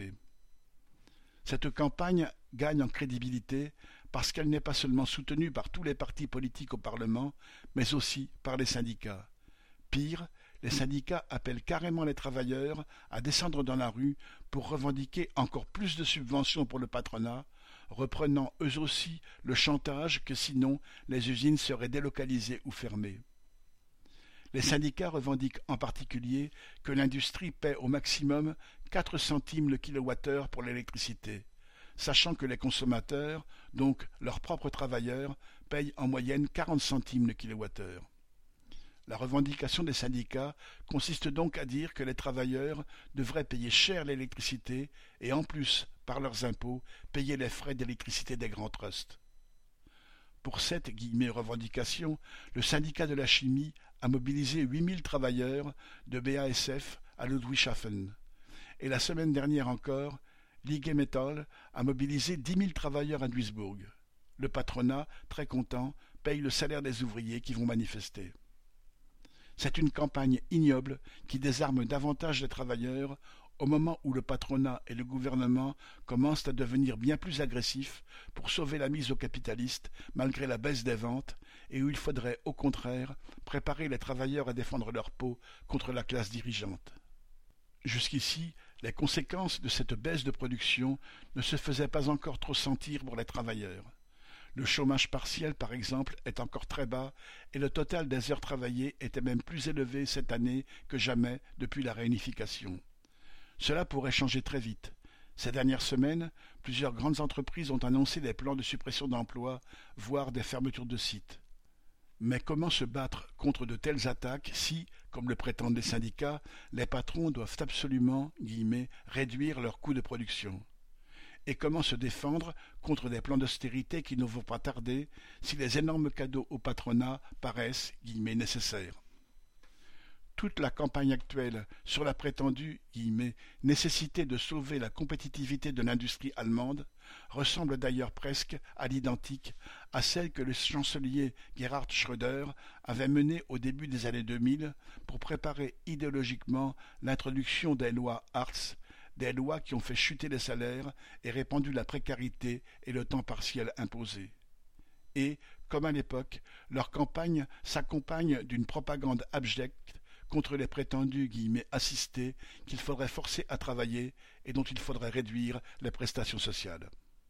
Cette campagne gagne en crédibilité parce qu'elle n'est pas seulement soutenue par tous les partis politiques au Parlement, mais aussi par les syndicats. Pire, les syndicats appellent carrément les travailleurs à descendre dans la rue pour revendiquer encore plus de subventions pour le patronat, reprenant eux aussi le chantage que sinon les usines seraient délocalisées ou fermées. Les syndicats revendiquent en particulier que l'industrie paie au maximum quatre centimes le kilowattheure pour l'électricité, sachant que les consommateurs, donc leurs propres travailleurs, payent en moyenne quarante centimes le kilowattheure. La revendication des syndicats consiste donc à dire que les travailleurs devraient payer cher l'électricité et en plus, par leurs impôts, payer les frais d'électricité des grands trusts. Pour cette guillemets, revendication, le syndicat de la chimie a mobilisé huit mille travailleurs de B A S F à Ludwigshafen. Et la semaine dernière encore, l'I G Metall a mobilisé dix mille travailleurs à Duisbourg. Le patronat, très content, paye le salaire des ouvriers qui vont manifester. C'est une campagne ignoble qui désarme davantage les travailleurs au moment où le patronat et le gouvernement commencent à devenir bien plus agressifs pour sauver la mise aux capitalistes malgré la baisse des ventes et où il faudrait au contraire préparer les travailleurs à défendre leur peau contre la classe dirigeante. Jusqu'ici, les conséquences de cette baisse de production ne se faisaient pas encore trop sentir pour les travailleurs. Le chômage partiel, par exemple, est encore très bas et le total des heures travaillées était même plus élevé cette année que jamais depuis la réunification. Cela pourrait changer très vite. Ces dernières semaines, plusieurs grandes entreprises ont annoncé des plans de suppression d'emplois, voire des fermetures de sites. Mais comment se battre contre de telles attaques si, comme le prétendent les syndicats, les patrons doivent absolument, guillemets, réduire leurs coûts de production ? Et comment se défendre contre des plans d'austérité qui ne vont pas tarder si les énormes cadeaux au patronat paraissent, guillemets, nécessaires ? Toute la campagne actuelle sur la prétendue, guillemets, nécessité de sauver la compétitivité de l'industrie allemande ressemble d'ailleurs presque à l'identique à celle que le chancelier Gerhard Schröder avait menée au début des années deux mille pour préparer idéologiquement l'introduction des lois Hartz, des lois qui ont fait chuter les salaires et répandu la précarité et le temps partiel imposé. Et, comme à l'époque, leur campagne s'accompagne d'une propagande abjecte contre les prétendus guillemets assistés qu'il faudrait forcer à travailler et dont il faudrait réduire les prestations sociales.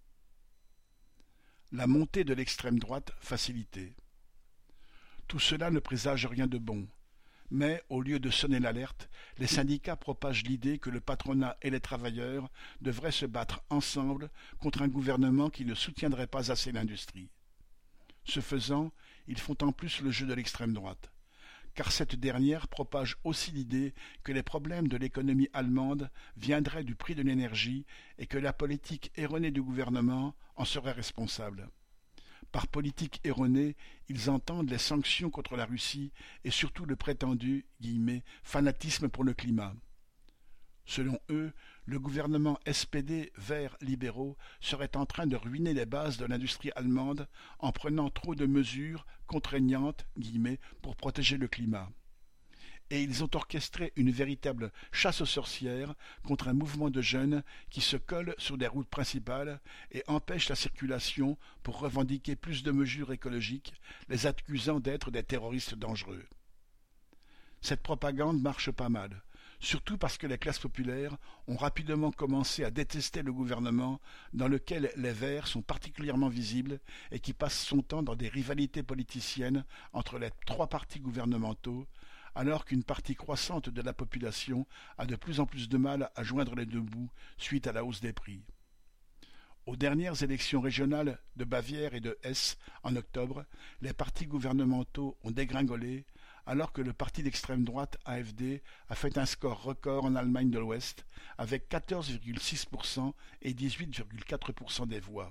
La montée de l'extrême droite facilitée. Tout cela ne présage rien de bon. Mais, au lieu de sonner l'alerte, les syndicats propagent l'idée que le patronat et les travailleurs devraient se battre ensemble contre un gouvernement qui ne soutiendrait pas assez l'industrie. Ce faisant, ils font en plus le jeu de l'extrême droite, car cette dernière propage aussi l'idée que les problèmes de l'économie allemande viendraient du prix de l'énergie et que la politique erronée du gouvernement en serait responsable. Par politique erronée, ils entendent les sanctions contre la Russie et surtout le prétendu guillemets, fanatisme pour le climat. Selon eux, le gouvernement S P D Verts libéraux serait en train de ruiner les bases de l'industrie allemande en prenant trop de mesures contraignantes guillemets, pour protéger le climat. Et ils ont orchestré une véritable chasse aux sorcières contre un mouvement de jeunes qui se collent sur des routes principales et empêchent la circulation pour revendiquer plus de mesures écologiques, les accusant d'être des terroristes dangereux. Cette propagande marche pas mal, surtout parce que les classes populaires ont rapidement commencé à détester le gouvernement dans lequel les Verts sont particulièrement visibles et qui passe son temps dans des rivalités politiciennes entre les trois partis gouvernementaux, alors qu'une partie croissante de la population a de plus en plus de mal à joindre les deux bouts suite à la hausse des prix. Aux dernières élections régionales de Bavière et de Hesse en octobre, les partis gouvernementaux ont dégringolé, alors que le parti d'extrême droite A F D a fait un score record en Allemagne de l'Ouest, avec quatorze virgule six pour cent et dix-huit virgule quatre pour cent des voix.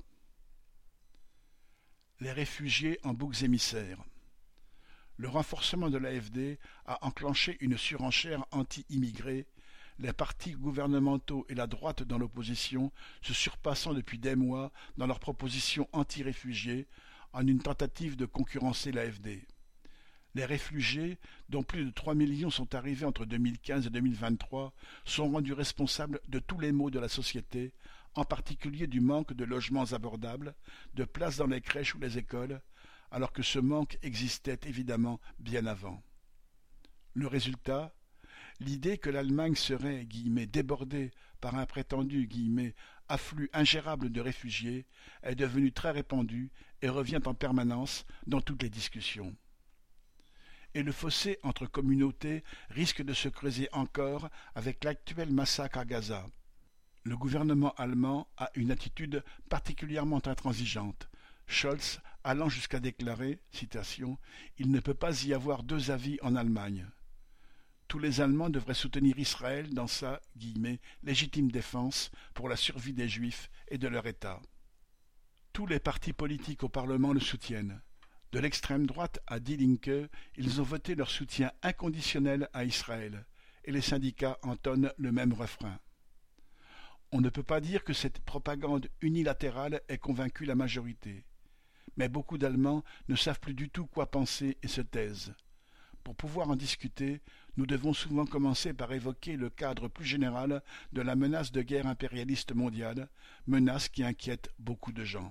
Les réfugiés en boucs émissaires. Le renforcement de l'A F D a enclenché une surenchère anti-immigrés, les partis gouvernementaux et la droite dans l'opposition se surpassant depuis des mois dans leurs propositions anti-réfugiés en une tentative de concurrencer l'A F D. Les réfugiés, dont plus de trois millions sont arrivés entre deux mille quinze et deux mille vingt-trois, sont rendus responsables de tous les maux de la société, en particulier du manque de logements abordables, de places dans les crèches ou les écoles, alors que ce manque existait évidemment bien avant. Le résultat ? L'idée que l'Allemagne serait guillemets, débordée par un prétendu guillemets, afflux ingérable de réfugiés est devenue très répandue et revient en permanence dans toutes les discussions. Et le fossé entre communautés risque de se creuser encore avec l'actuel massacre à Gaza. Le gouvernement allemand a une attitude particulièrement intransigeante, Scholz allant jusqu'à déclarer, citation, « Il ne peut pas y avoir deux avis en Allemagne ». Tous les Allemands devraient soutenir Israël dans sa guillemets, légitime défense pour la survie des Juifs et de leur État. Tous les partis politiques au Parlement le soutiennent. De l'extrême droite à Die Linke, ils ont voté leur soutien inconditionnel à Israël, et les syndicats entonnent le même refrain. On ne peut pas dire que cette propagande unilatérale ait convaincu la majorité. Mais beaucoup d'Allemands ne savent plus du tout quoi penser et se taisent. Pour pouvoir en discuter, nous devons souvent commencer par évoquer le cadre plus général de la menace de guerre impérialiste mondiale, menace qui inquiète beaucoup de gens.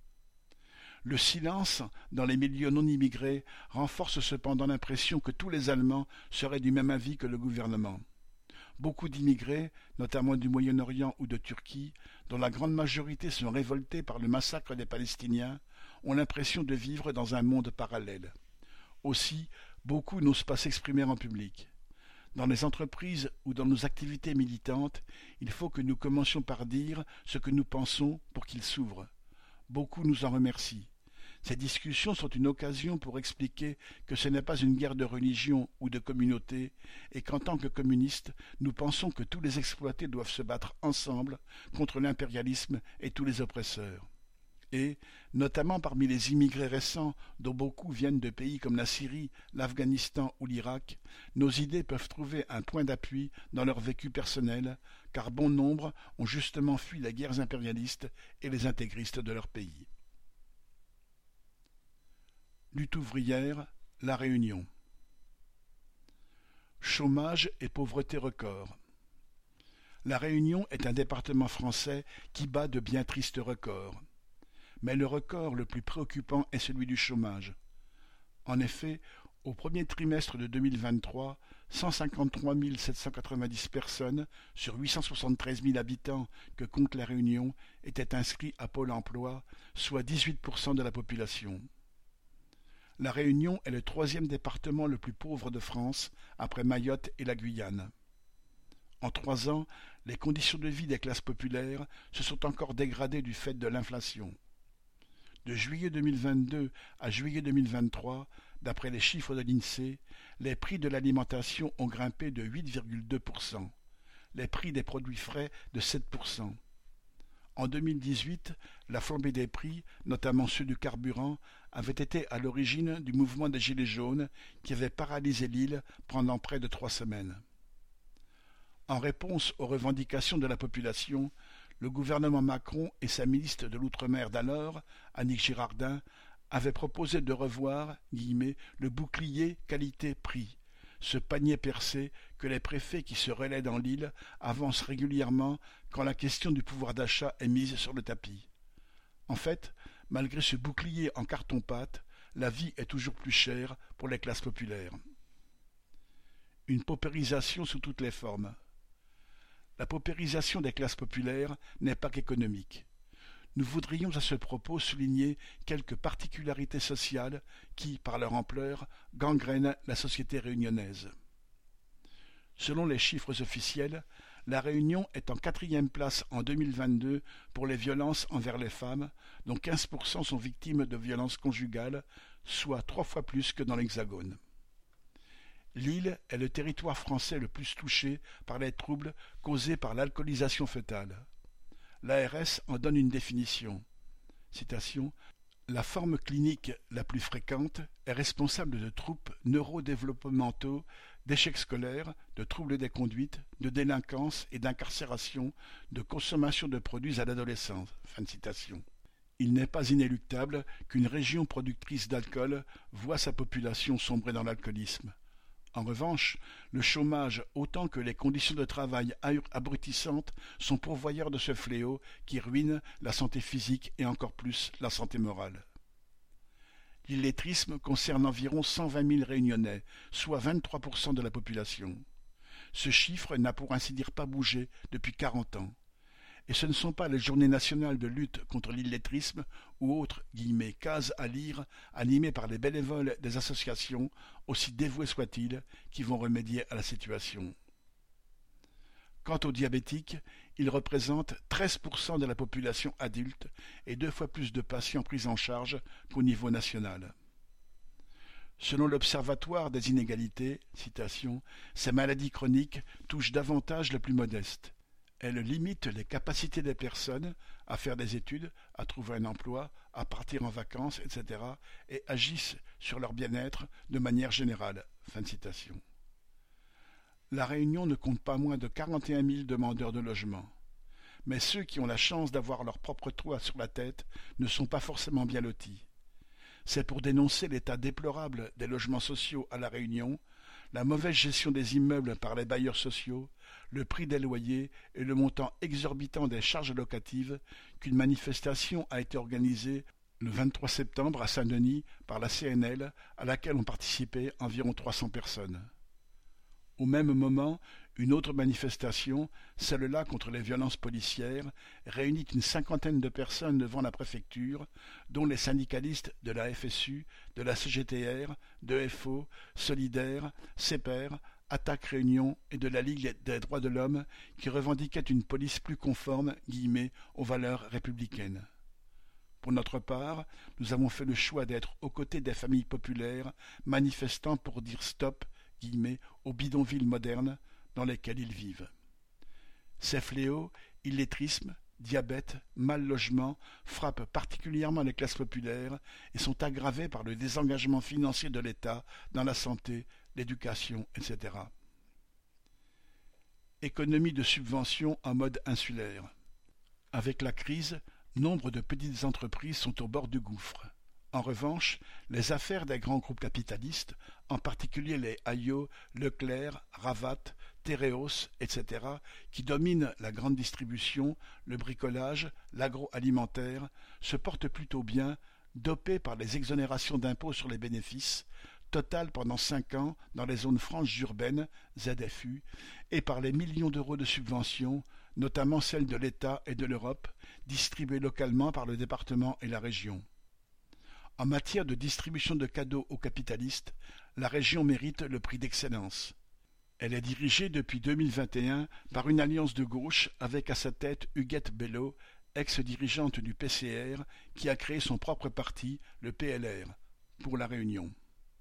Le silence dans les milieux non immigrés renforce cependant l'impression que tous les Allemands seraient du même avis que le gouvernement. Beaucoup d'immigrés, notamment du Moyen-Orient ou de Turquie, dont la grande majorité sont révoltés par le massacre des Palestiniens, ont l'impression de vivre dans un monde parallèle. Aussi, beaucoup n'osent pas s'exprimer en public. Dans les entreprises ou dans nos activités militantes, il faut que nous commencions par dire ce que nous pensons pour qu'ils s'ouvrent. Beaucoup nous en remercient. Ces discussions sont une occasion pour expliquer que ce n'est pas une guerre de religion ou de communauté et qu'en tant que communistes, nous pensons que tous les exploités doivent se battre ensemble contre l'impérialisme et tous les oppresseurs. Et, notamment parmi les immigrés récents, dont beaucoup viennent de pays comme la Syrie, l'Afghanistan ou l'Irak, nos idées peuvent trouver un point d'appui dans leur vécu personnel, car bon nombre ont justement fui les guerres impérialistes et les intégristes de leur pays. Lutte ouvrière, La Réunion. Chômage et pauvreté record. La Réunion est un département français qui bat de bien tristes records. Mais le record le plus préoccupant est celui du chômage. En effet, au premier trimestre de deux mille vingt-trois, cent cinquante-trois mille sept cent quatre-vingt-dix personnes sur huit cent soixante-treize mille habitants que compte la Réunion étaient inscrits à Pôle emploi, soit dix-huit pour cent de la population. La Réunion est le troisième département le plus pauvre de France, après Mayotte et la Guyane. En trois ans, les conditions de vie des classes populaires se sont encore dégradées du fait de l'inflation. De juillet deux mille vingt-deux à juillet deux mille vingt-trois, d'après les chiffres de l'INSEE, les prix de l'alimentation ont grimpé de huit virgule deux pour cent, les prix des produits frais de sept pour cent. En deux mille dix-huit, la flambée des prix, notamment ceux du carburant, avait été à l'origine du mouvement des Gilets jaunes qui avait paralysé l'île pendant près de trois semaines. En réponse aux revendications de la population, le gouvernement Macron et sa ministre de l'Outre-mer d'alors, Annick Girardin, avaient proposé de revoir guillemets, le bouclier qualité-prix, ce panier percé que les préfets qui se relaient dans l'île avancent régulièrement quand la question du pouvoir d'achat est mise sur le tapis. En fait, malgré ce bouclier en carton-pâte, la vie est toujours plus chère pour les classes populaires. Une paupérisation sous toutes les formes. La paupérisation des classes populaires n'est pas qu'économique. Nous voudrions à ce propos souligner quelques particularités sociales qui, par leur ampleur, gangrènent la société réunionnaise. Selon les chiffres officiels, La Réunion est en quatrième place en deux mille vingt-deux pour les violences envers les femmes, dont quinze pour cent sont victimes de violences conjugales, soit trois fois plus que dans l'Hexagone. L'île est le territoire français le plus touché par les troubles causés par l'alcoolisation fœtale. L'A R S en donne une définition. Citation. La forme clinique la plus fréquente est responsable de troubles neurodéveloppementaux, d'échecs scolaires, de troubles des conduites, de délinquance et d'incarcération, de consommation de produits à l'adolescence. Fin de citation. Il n'est pas inéluctable qu'une région productrice d'alcool voit sa population sombrer dans l'alcoolisme. En revanche, le chômage autant que les conditions de travail abrutissantes sont pourvoyeurs de ce fléau qui ruine la santé physique et encore plus la santé morale. L'illettrisme concerne environ cent vingt mille Réunionnais, soit vingt-trois pour cent de la population. Ce chiffre n'a pour ainsi dire pas bougé depuis quarante ans. Et ce ne sont pas les journées nationales de lutte contre l'illettrisme ou autres guillemets, cases à lire animées par les bénévoles des associations, aussi dévoués soient-ils, qui vont remédier à la situation. Quant aux diabétiques, ils représentent treize pour cent de la population adulte et deux fois plus de patients pris en charge qu'au niveau national. Selon l'Observatoire des inégalités, citation, ces maladies chroniques touchent davantage les plus modestes. Elles limitent les capacités des personnes à faire des études, à trouver un emploi, à partir en vacances, et cetera et agissent sur leur bien-être de manière générale. Fin de citation. La Réunion ne compte pas moins de quarante et un mille demandeurs de logement. Mais ceux qui ont la chance d'avoir leur propre toit sur la tête ne sont pas forcément bien lotis. C'est pour dénoncer l'état déplorable des logements sociaux à La Réunion, la mauvaise gestion des immeubles par les bailleurs sociaux, le prix des loyers et le montant exorbitant des charges locatives qu'une manifestation a été organisée le vingt-trois septembre à Saint-Denis par la C N L, à laquelle ont participé environ trois cents personnes. Au même moment, une autre manifestation, celle-là contre les violences policières, réunit une cinquantaine de personnes devant la préfecture, dont les syndicalistes de la F S U, de la C G T R, de F O, Solidaires, C P R, Attaque Réunion et de la Ligue des droits de l'homme qui revendiquaient une police plus conforme guillemets, aux valeurs républicaines. Pour notre part, nous avons fait le choix d'être aux côtés des familles populaires manifestant pour dire stop guillemets, aux bidonvilles modernes dans lesquels ils vivent. Ces fléaux, illettrisme, diabète, mal logement, frappent particulièrement les classes populaires et sont aggravés par le désengagement financier de l'État dans la santé, l'éducation, et cetera. Économie de subventions en mode insulaire. Avec la crise, nombre de petites entreprises sont au bord du gouffre. En revanche, les affaires des grands groupes capitalistes, en particulier les Ayo, Leclerc, Ravat, Tereos, et cetera, qui dominent la grande distribution, le bricolage, l'agroalimentaire, se portent plutôt bien, dopés par les exonérations d'impôts sur les bénéfices, totales pendant cinq ans dans les zones franches urbaines, Z F U, et par les millions d'euros de subventions, notamment celles de l'État et de l'Europe, distribuées localement par le département et la région. En matière de distribution de cadeaux aux capitalistes, la région mérite le prix d'excellence. Elle est dirigée depuis deux mille vingt et un par une alliance de gauche avec à sa tête Huguette Bello, ex-dirigeante du P C R, qui a créé son propre parti, le P L R, pour la Réunion.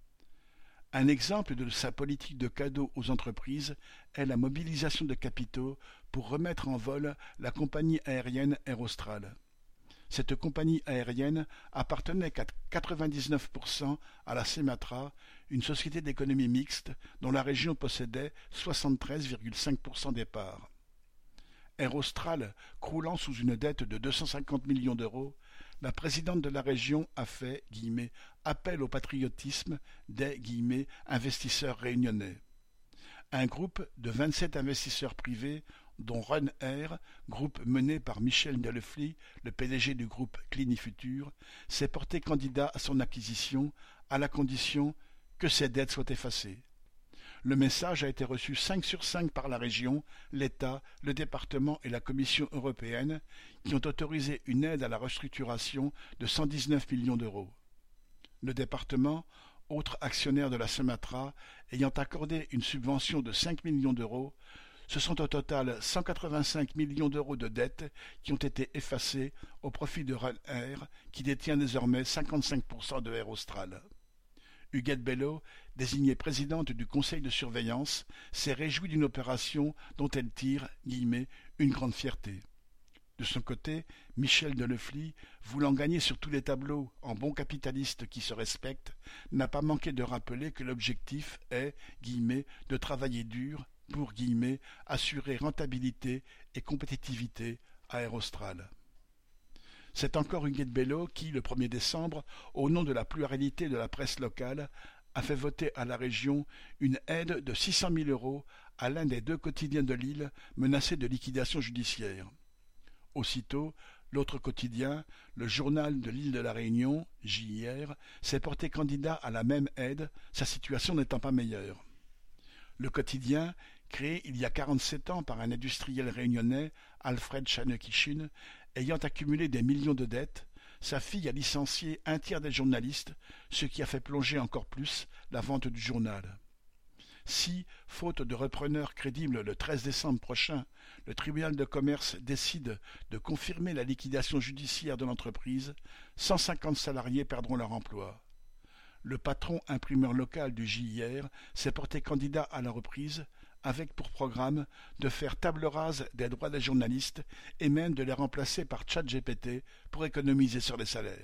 Un exemple de sa politique de cadeaux aux entreprises est la mobilisation de capitaux pour remettre en vol la compagnie aérienne Air Austral. Cette compagnie aérienne appartenait à quatre-vingt-dix-neuf pour cent à la Sematra, une société d'économie mixte dont la région possédait soixante-treize virgule cinq pour cent des parts. Air Austral croulant sous une dette de deux cent cinquante millions d'euros, la présidente de la région a fait guillemets, appel au patriotisme des guillemets, investisseurs réunionnais. Un groupe de vingt-sept investisseurs privés dont Run Air, groupe mené par Michel Delefly, le P D G du groupe Clinifutur, s'est porté candidat à son acquisition à la condition que ses dettes soient effacées. Le message a été reçu cinq sur cinq par la région, l'État, le département et la Commission européenne, qui ont autorisé une aide à la restructuration de cent dix-neuf millions d'euros. Le département, autre actionnaire de la Sematra, ayant accordé une subvention de cinq millions d'euros, Ce sont au total cent quatre-vingt-cinq millions d'euros de dettes qui ont été effacées au profit de Ryanair, qui détient désormais cinquante-cinq pour cent de Air Austral. Huguette Bello, désignée présidente du conseil de surveillance, s'est réjouie d'une opération dont elle tire guillemets, une grande fierté. De son côté, Michel Delefly, voulant gagner sur tous les tableaux en bon capitaliste qui se respecte, n'a pas manqué de rappeler que l'objectif est guillemets, de travailler dur pour guillemets, assurer rentabilité et compétitivité à Air Austral. C'est encore Huguette Bello qui, le premier décembre, au nom de la pluralité de la presse locale, a fait voter à la région une aide de six cent mille euros à l'un des deux quotidiens de l'île menacés de liquidation judiciaire. Aussitôt, l'autre quotidien, le Journal de l'île de la Réunion, J I R, s'est porté candidat à la même aide, sa situation n'étant pas meilleure. Le quotidien, créé il y a quarante-sept ans par un industriel réunionnais, Alfred Chanekishin, ayant accumulé des millions de dettes, sa fille a licencié un tiers des journalistes, ce qui a fait plonger encore plus la vente du journal. Si, faute de repreneur crédible le treize décembre prochain, le tribunal de commerce décide de confirmer la liquidation judiciaire de l'entreprise, cent cinquante salariés perdront leur emploi. Le patron imprimeur local du J I R s'est porté candidat à la reprise, avec pour programme de faire table rase des droits des journalistes et même de les remplacer par ChatGPT pour économiser sur les salaires.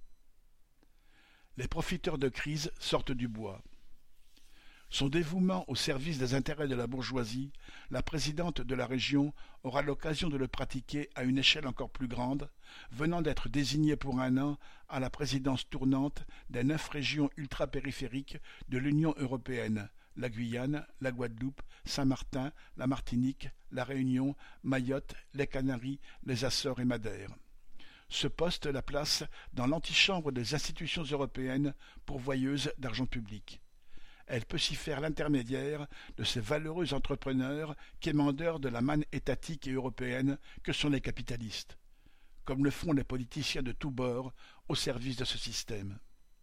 Les profiteurs de crise sortent du bois. Son dévouement au service des intérêts de la bourgeoisie, la présidente de la région aura l'occasion de le pratiquer à une échelle encore plus grande, venant d'être désignée pour un an à la présidence tournante des neuf régions ultrapériphériques de l'Union européenne, la Guyane, la Guadeloupe, Saint-Martin, la Martinique, la Réunion, Mayotte, les Canaries, les Açores et Madère. Ce poste la place dans l'antichambre des institutions européennes pourvoyeuses d'argent public. Elle peut s'y faire l'intermédiaire de ces valeureux entrepreneurs quémandeurs de la manne étatique et européenne que sont les capitalistes, comme le font les politiciens de tous bords au service de ce système.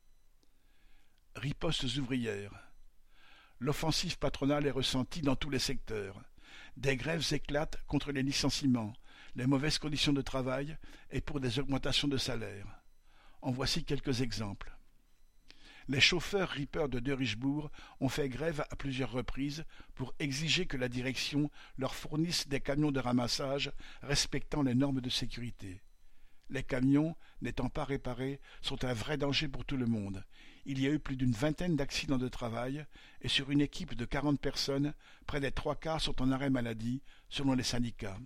Ripostes ouvrières. L'offensive patronale est ressentie dans tous les secteurs. Des grèves éclatent contre les licenciements, les mauvaises conditions de travail et pour des augmentations de salaire. En voici quelques exemples. Les chauffeurs rippers de Derichebourg ont fait grève à plusieurs reprises pour exiger que la direction leur fournisse des camions de ramassage respectant les normes de sécurité. Les camions, n'étant pas réparés, sont un vrai danger pour tout le monde. Il y a eu plus d'une vingtaine d'accidents de travail et sur une équipe de quarante personnes, près des trois quarts sont en arrêt maladie, selon les syndicats.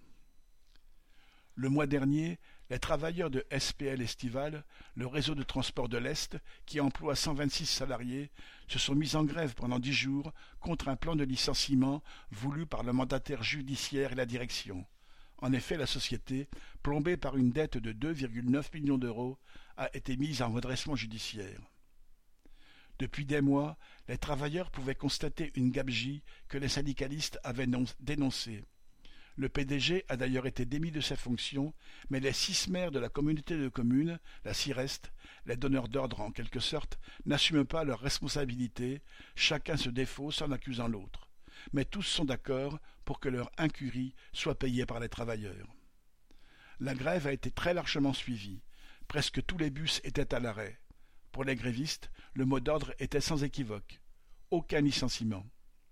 Le mois dernier, les travailleurs de S P L Estival, le réseau de transport de l'Est, qui emploie cent vingt-six salariés, se sont mis en grève pendant dix jours contre un plan de licenciement voulu par le mandataire judiciaire et la direction. En effet, la société, plombée par une dette de deux virgule neuf millions d'euros, a été mise en redressement judiciaire. Depuis des mois, les travailleurs pouvaient constater une gabegie que les syndicalistes avaient dénoncée. Le P D G a d'ailleurs été démis de ses fonctions, mais les six maires de la communauté de communes, la CIREST, les donneurs d'ordre en quelque sorte, n'assument pas leurs responsabilités, chacun se défausse en accusant l'autre. Mais tous sont d'accord pour que leur incurie soit payée par les travailleurs. La grève a été très largement suivie. Presque tous les bus étaient à l'arrêt. Pour les grévistes, le mot d'ordre était sans équivoque. Aucun licenciement.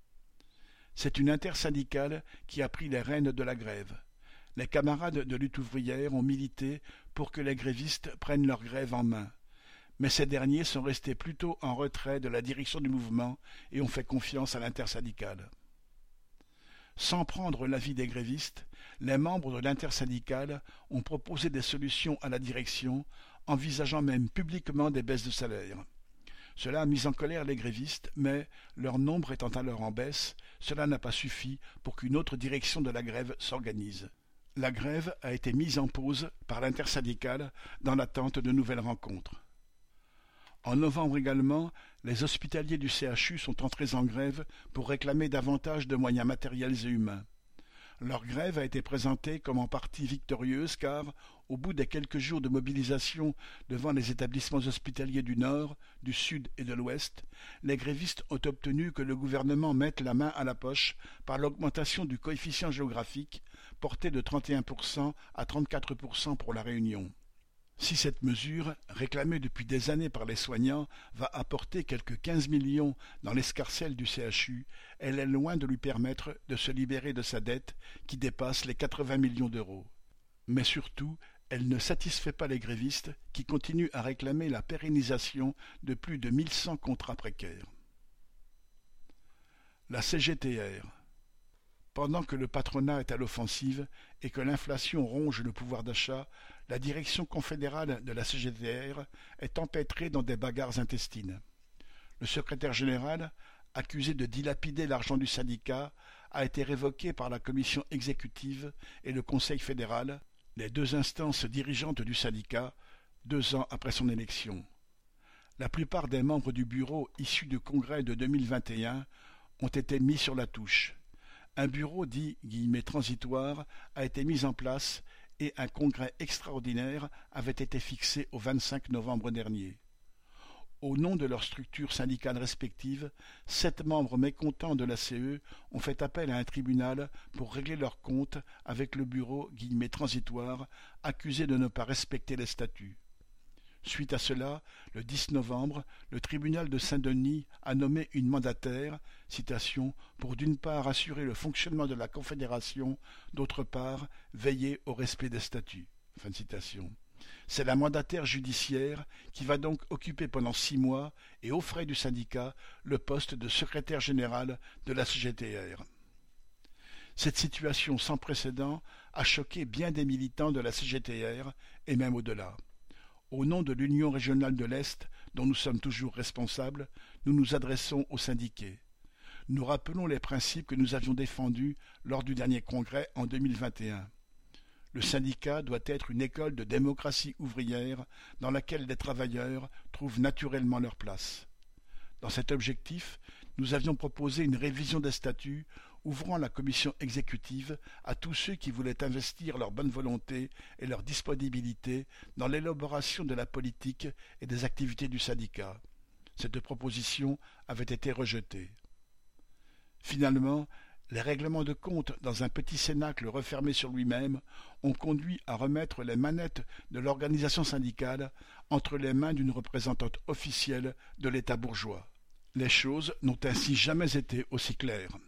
C'est une intersyndicale qui a pris les rênes de la grève. Les camarades de lutte ouvrière ont milité pour que les grévistes prennent leur grève en main. Mais ces derniers sont restés plutôt en retrait de la direction du mouvement et ont fait confiance à l'intersyndicale. Sans prendre l'avis des grévistes, les membres de l'intersyndicale ont proposé des solutions à la direction, envisageant même publiquement des baisses de salaire. Cela a mis en colère les grévistes, mais, leur nombre étant alors en baisse, cela n'a pas suffi pour qu'une autre direction de la grève s'organise. La grève a été mise en pause par l'intersyndicale dans l'attente de nouvelles rencontres. En novembre également, les hospitaliers du C H U sont entrés en grève pour réclamer davantage de moyens matériels et humains. Leur grève a été présentée comme en partie victorieuse car, au bout des quelques jours de mobilisation devant les établissements hospitaliers du Nord, du Sud et de l'Ouest, les grévistes ont obtenu que le gouvernement mette la main à la poche par l'augmentation du coefficient géographique, porté de trente et un pour cent à trente-quatre pour cent pour la Réunion. Si cette mesure, réclamée depuis des années par les soignants, va apporter quelques quinze millions dans l'escarcelle du C H U, elle est loin de lui permettre de se libérer de sa dette qui dépasse les quatre-vingts millions d'euros. Mais surtout, elle ne satisfait pas les grévistes qui continuent à réclamer la pérennisation de plus de mille cent contrats précaires. La C G T R. Pendant que le patronat est à l'offensive et que l'inflation ronge le pouvoir d'achat, la direction confédérale de la C G T R est empêtrée dans des bagarres intestines. Le secrétaire général, accusé de dilapider l'argent du syndicat, a été révoqué par la commission exécutive et le Conseil fédéral, les deux instances dirigeantes du syndicat, deux ans après son élection. La plupart des membres du bureau issus du congrès de deux mille vingt et un ont été mis sur la touche. Un bureau dit « transitoire » a été mis en place et un congrès extraordinaire avait été fixé au vingt-cinq novembre dernier. Au nom de leurs structures syndicales respectives, sept membres mécontents de la C E ont fait appel à un tribunal pour régler leurs comptes avec le bureau « transitoire » accusé de ne pas respecter les statuts. Suite à cela, le dix novembre, le tribunal de Saint-Denis a nommé une mandataire, citation, pour d'une part assurer le fonctionnement de la Confédération, d'autre part veiller au respect des statuts. Fin de citation. C'est la mandataire judiciaire qui va donc occuper pendant six mois, et aux frais du syndicat, le poste de secrétaire général de la C G T R. Cette situation sans précédent a choqué bien des militants de la C G T R, et même au-delà. Au nom de l'Union régionale de l'Est, dont nous sommes toujours responsables, nous nous adressons aux syndiqués. Nous rappelons les principes que nous avions défendus lors du dernier congrès en deux mille vingt et un. Le syndicat doit être une école de démocratie ouvrière dans laquelle les travailleurs trouvent naturellement leur place. Dans cet objectif, nous avions proposé une révision des statuts ouvrant la commission exécutive à tous ceux qui voulaient investir leur bonne volonté et leur disponibilité dans l'élaboration de la politique et des activités du syndicat. Cette proposition avait été rejetée. Finalement, les règlements de compte dans un petit cénacle refermé sur lui-même ont conduit à remettre les manettes de l'organisation syndicale entre les mains d'une représentante officielle de l'État bourgeois. Les choses n'ont ainsi jamais été aussi claires.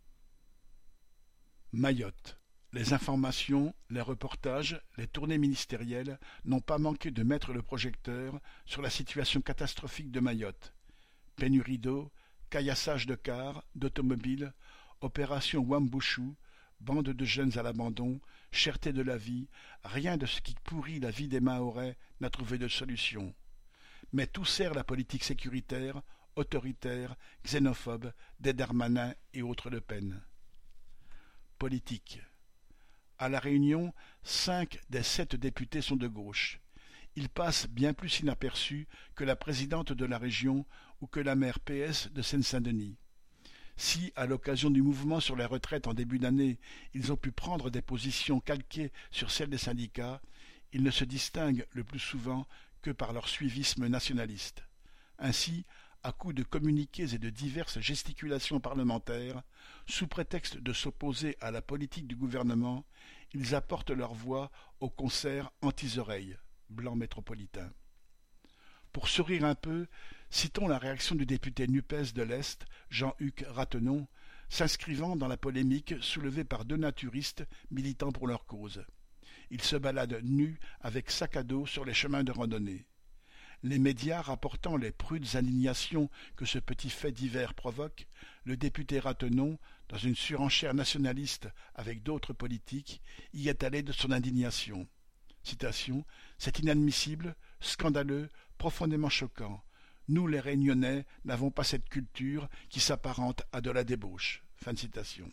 Mayotte. Les informations, les reportages, les tournées ministérielles n'ont pas manqué de mettre le projecteur sur la situation catastrophique de Mayotte. Pénurie d'eau, caillassage de cars, d'automobiles, opération Wambushu, bande de jeunes à l'abandon, cherté de la vie, rien de ce qui pourrit la vie des Mahorais n'a trouvé de solution. Mais tout sert la politique sécuritaire, autoritaire, xénophobe des Darmanin et autres Le Pen. Politique. À La Réunion, cinq des sept députés sont de gauche. Ils passent bien plus inaperçus que la présidente de la région ou que la maire P S de Seine-Saint-Denis. Si, à l'occasion du mouvement sur les retraites en début d'année, ils ont pu prendre des positions calquées sur celles des syndicats, ils ne se distinguent le plus souvent que par leur suivisme nationaliste. Ainsi, à coups de communiqués et de diverses gesticulations parlementaires, sous prétexte de s'opposer à la politique du gouvernement, ils apportent leur voix au concert anti-oreilles, blanc métropolitain. Pour sourire un peu, citons la réaction du député NUPES de l'Est, Jean-Hugues Ratenon, s'inscrivant dans la polémique soulevée par deux naturistes militant pour leur cause. Ils se baladent nus avec sac à dos sur les chemins de randonnée. Les médias rapportant les prudes indignations que ce petit fait divers provoque, le député Ratenon, dans une surenchère nationaliste avec d'autres politiques, y est allé de son indignation. Citation, « C'est inadmissible, scandaleux, profondément choquant. Nous, les Réunionnais, n'avons pas cette culture qui s'apparente à de la débauche. » Fin de citation.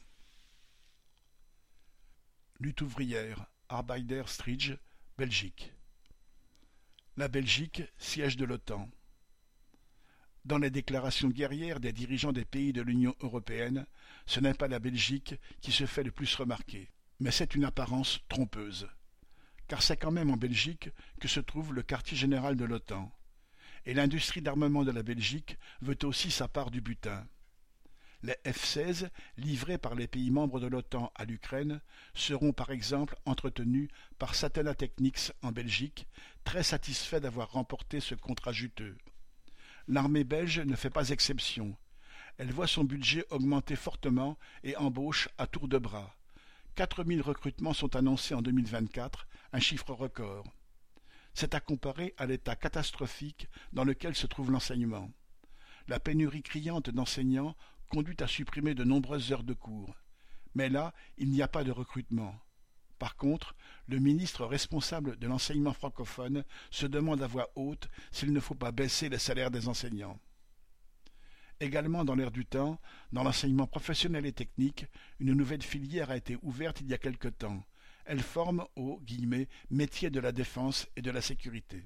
Lutte ouvrière, Arbeiderstrijd, Belgique. La Belgique, siège de l'OTAN. Dans les déclarations guerrières des dirigeants des pays de l'Union européenne, ce n'est pas la Belgique qui se fait le plus remarquer. Mais c'est une apparence trompeuse. Car c'est quand même en Belgique que se trouve le quartier général de l'OTAN. Et l'industrie d'armement de la Belgique veut aussi sa part du butin. Les F seize, livrés par les pays membres de l'OTAN à l'Ukraine, seront par exemple entretenus par Satena Technics en Belgique, très satisfait d'avoir remporté ce contrat juteux. L'armée belge ne fait pas exception. Elle voit son budget augmenter fortement et embauche à tour de bras. quatre mille recrutements sont annoncés en deux mille vingt-quatre, un chiffre record. C'est à comparer à l'état catastrophique dans lequel se trouve l'enseignement. La pénurie criante d'enseignants conduit à supprimer de nombreuses heures de cours. Mais là, il n'y a pas de recrutement. Par contre, le ministre responsable de l'enseignement francophone se demande à voix haute s'il ne faut pas baisser les salaires des enseignants. Également dans l'air du temps, dans l'enseignement professionnel et technique, une nouvelle filière a été ouverte il y a quelque temps. Elle forme aux guillemets, métiers de la défense et de la sécurité.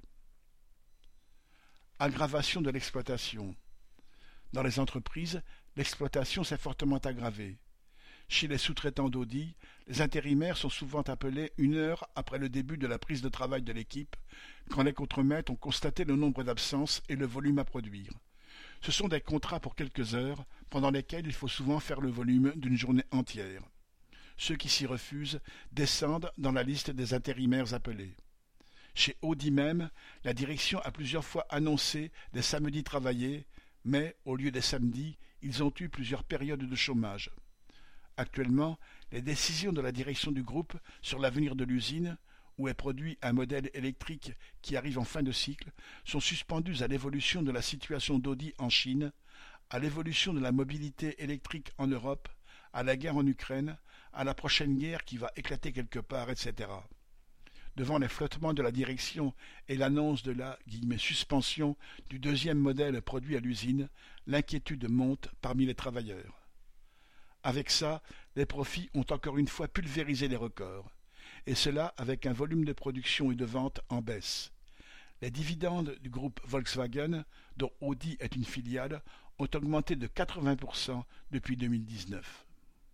Aggravation de l'exploitation. Dans les entreprises, l'exploitation s'est fortement aggravée. Chez les sous-traitants d'Audi, les intérimaires sont souvent appelés une heure après le début de la prise de travail de l'équipe, quand les contremaîtres ont constaté le nombre d'absences et le volume à produire. Ce sont des contrats pour quelques heures, pendant lesquels il faut souvent faire le volume d'une journée entière. Ceux qui s'y refusent descendent dans la liste des intérimaires appelés. Chez Audi même, la direction a plusieurs fois annoncé des samedis travaillés, mais, au lieu des samedis, ils ont eu plusieurs périodes de chômage. Actuellement, les décisions de la direction du groupe sur l'avenir de l'usine, où est produit un modèle électrique qui arrive en fin de cycle, sont suspendues à l'évolution de la situation d'Audi en Chine, à l'évolution de la mobilité électrique en Europe, à la guerre en Ukraine, à la prochaine guerre qui va éclater quelque part, et cetera. Devant les flottements de la direction et l'annonce de la guillemets, suspension du deuxième modèle produit à l'usine, l'inquiétude monte parmi les travailleurs. Avec ça, les profits ont encore une fois pulvérisé les records, et cela avec un volume de production et de vente en baisse. Les dividendes du groupe Volkswagen, dont Audi est une filiale, ont augmenté de quatre-vingts pour cent depuis deux mille dix-neuf.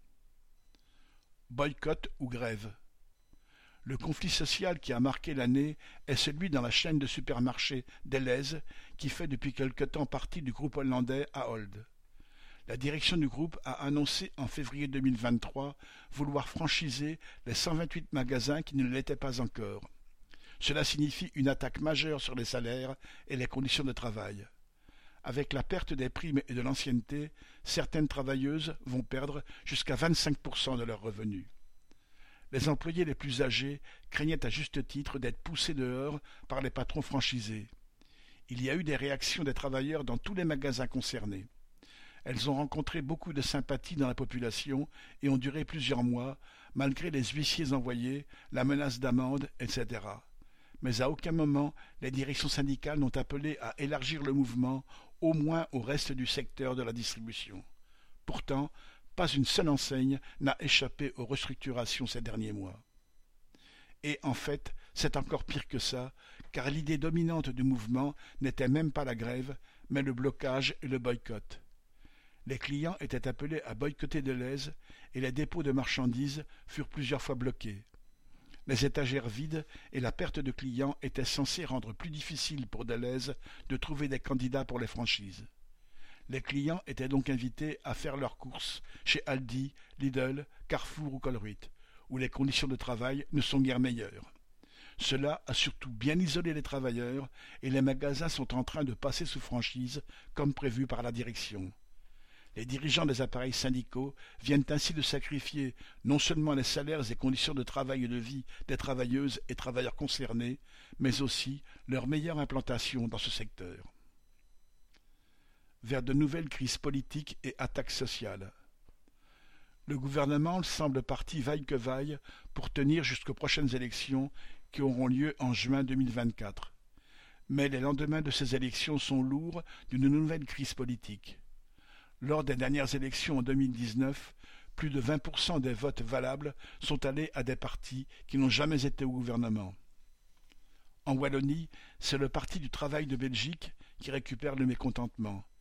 Boycott ou grève. Le conflit social qui a marqué l'année est celui dans la chaîne de supermarchés Delhaize, qui fait depuis quelque temps partie du groupe hollandais Ahold. La direction du groupe a annoncé en février deux mille vingt-trois vouloir franchiser les cent vingt-huit magasins qui ne l'étaient pas encore. Cela signifie une attaque majeure sur les salaires et les conditions de travail. Avec la perte des primes et de l'ancienneté, certaines travailleuses vont perdre jusqu'à vingt-cinq pour cent de leurs revenus. Les employés les plus âgés craignaient à juste titre d'être poussés dehors par les patrons franchisés. Il y a eu des réactions des travailleurs dans tous les magasins concernés. Elles ont rencontré beaucoup de sympathie dans la population et ont duré plusieurs mois, malgré les huissiers envoyés, la menace d'amende, et cetera. Mais à aucun moment les directions syndicales n'ont appelé à élargir le mouvement, au moins au reste du secteur de la distribution. Pourtant, pas une seule enseigne n'a échappé aux restructurations ces derniers mois. Et en fait, c'est encore pire que ça, car l'idée dominante du mouvement n'était même pas la grève, mais le blocage et le boycott. Les clients étaient appelés à boycotter Delhaize et les dépôts de marchandises furent plusieurs fois bloqués. Les étagères vides et la perte de clients étaient censés rendre plus difficile pour Delhaize de trouver des candidats pour les franchises. Les clients étaient donc invités à faire leurs courses chez Aldi, Lidl, Carrefour ou Colruyt, où les conditions de travail ne sont guère meilleures. Cela a surtout bien isolé les travailleurs et les magasins sont en train de passer sous franchise comme prévu par la direction. Les dirigeants des appareils syndicaux viennent ainsi de sacrifier non seulement les salaires et conditions de travail et de vie des travailleuses et travailleurs concernés, mais aussi leur meilleure implantation dans ce secteur. Vers de nouvelles crises politiques et attaques sociales. Le gouvernement semble parti vaille que vaille pour tenir jusqu'aux prochaines élections qui auront lieu en juin deux mille vingt-quatre. Mais les lendemains de ces élections sont lourds d'une nouvelle crise politique. Lors des dernières élections en deux mille dix-neuf, plus de vingt pour cent des votes valables sont allés à des partis qui n'ont jamais été au gouvernement. En Wallonie, c'est le Parti du travail de Belgique qui récupère le mécontentement.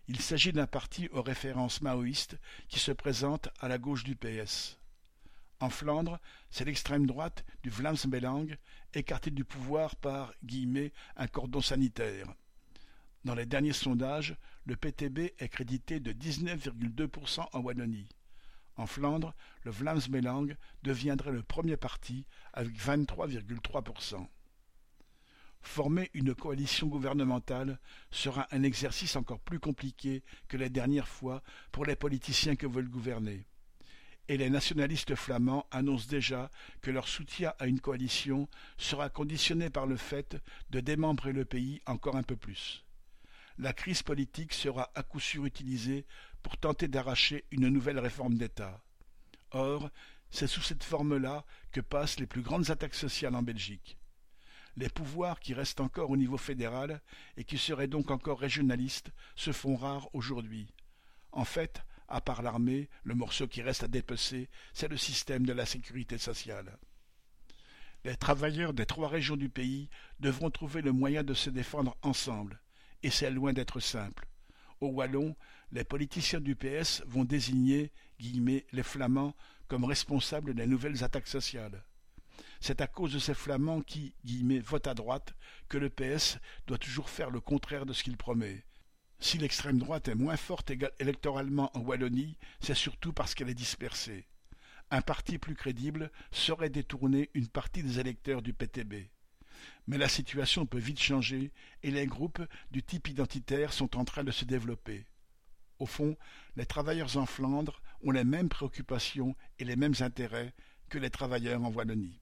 Il s'agit d'un parti aux références maoïstes qui se présente à la gauche du P S. En Flandre, c'est l'extrême droite du Vlaams Belang, écartée du pouvoir par guillemets, un cordon sanitaire. Dans les derniers sondages, le P T B est crédité de dix-neuf virgule deux pour cent en Wallonie. En Flandre, le Vlaams Belang deviendrait le premier parti avec vingt-trois virgule trois pour cent. Former une coalition gouvernementale sera un exercice encore plus compliqué que les dernières fois pour les politiciens que veulent gouverner. Et les nationalistes flamands annoncent déjà que leur soutien à une coalition sera conditionné par le fait de démembrer le pays encore un peu plus. La crise politique sera à coup sûr utilisée pour tenter d'arracher une nouvelle réforme d'État. Or, c'est sous cette forme-là que passent les plus grandes attaques sociales en Belgique. Les pouvoirs qui restent encore au niveau fédéral et qui seraient donc encore régionalistes se font rares aujourd'hui. En fait, à part l'armée, le morceau qui reste à dépecer, c'est le système de la sécurité sociale. Les travailleurs des trois régions du pays devront trouver le moyen de se défendre ensemble, et c'est loin d'être simple. Au Wallon, les politiciens du P S vont désigner guillemets, les Flamands comme responsables des nouvelles attaques sociales. C'est à cause de ces Flamands qui guillemets, votent à droite que le P S doit toujours faire le contraire de ce qu'il promet. Si l'extrême droite est moins forte électoralement en Wallonie, c'est surtout parce qu'elle est dispersée. Un parti plus crédible saurait détourner une partie des électeurs du P T B. Mais la situation peut vite changer et les groupes du type identitaire sont en train de se développer. Au fond, les travailleurs en Flandre ont les mêmes préoccupations et les mêmes intérêts que les travailleurs en Wallonie.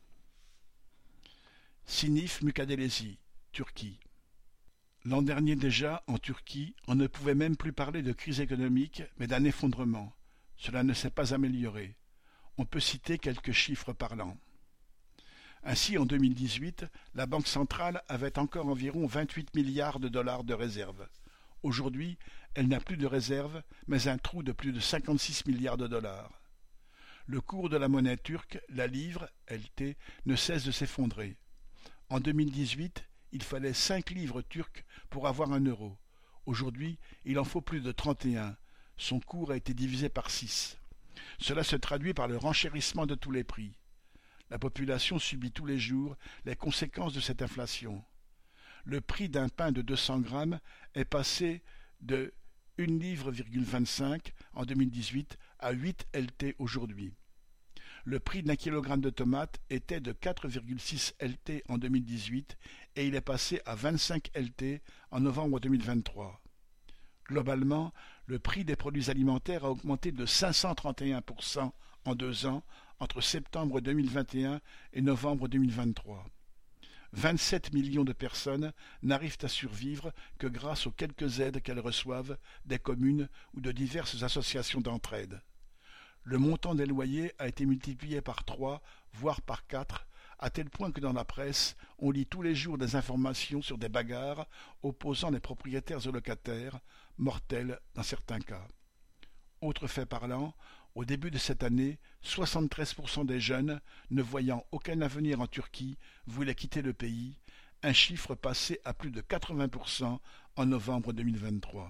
Sinif Mukaddelezi, Turquie. L'an dernier déjà, en Turquie, on ne pouvait même plus parler de crise économique, mais d'un effondrement. Cela ne s'est pas amélioré. On peut citer quelques chiffres parlants. Ainsi, en deux mille dix-huit, la Banque centrale avait encore environ vingt-huit milliards de dollars de réserves. Aujourd'hui, elle n'a plus de réserves, mais un trou de plus de cinquante-six milliards de dollars. Le cours de la monnaie turque, la livre, L T, ne cesse de s'effondrer. En deux mille dix-huit, il fallait cinq livres turques pour avoir un euro. Aujourd'hui, il en faut plus de trente et un. Son cours a été divisé par six. Cela se traduit par le renchérissement de tous les prix. La population subit tous les jours les conséquences de cette inflation. Le prix d'un pain de deux cents grammes est passé de une livre virgule vingt-cinq en deux mille dix-huit à huit L T aujourd'hui. Le prix d'un kilogramme de tomates était de quatre virgule six L T en deux mille dix-huit et il est passé à vingt-cinq L T en novembre deux mille vingt-trois. Globalement, le prix des produits alimentaires a augmenté de cinq cent trente et un pour cent en deux ans entre septembre deux mille vingt et un et novembre deux mille vingt-trois. vingt-sept millions de personnes n'arrivent à survivre que grâce aux quelques aides qu'elles reçoivent des communes ou de diverses associations d'entraide. Le montant des loyers a été multiplié par trois, voire par quatre, à tel point que dans la presse, on lit tous les jours des informations sur des bagarres opposant les propriétaires aux locataires, mortelles dans certains cas. Autre fait parlant, au début de cette année, soixante-treize pour cent des jeunes, ne voyant aucun avenir en Turquie, voulaient quitter le pays, un chiffre passé à plus de quatre-vingts pour cent en novembre deux mille vingt-trois.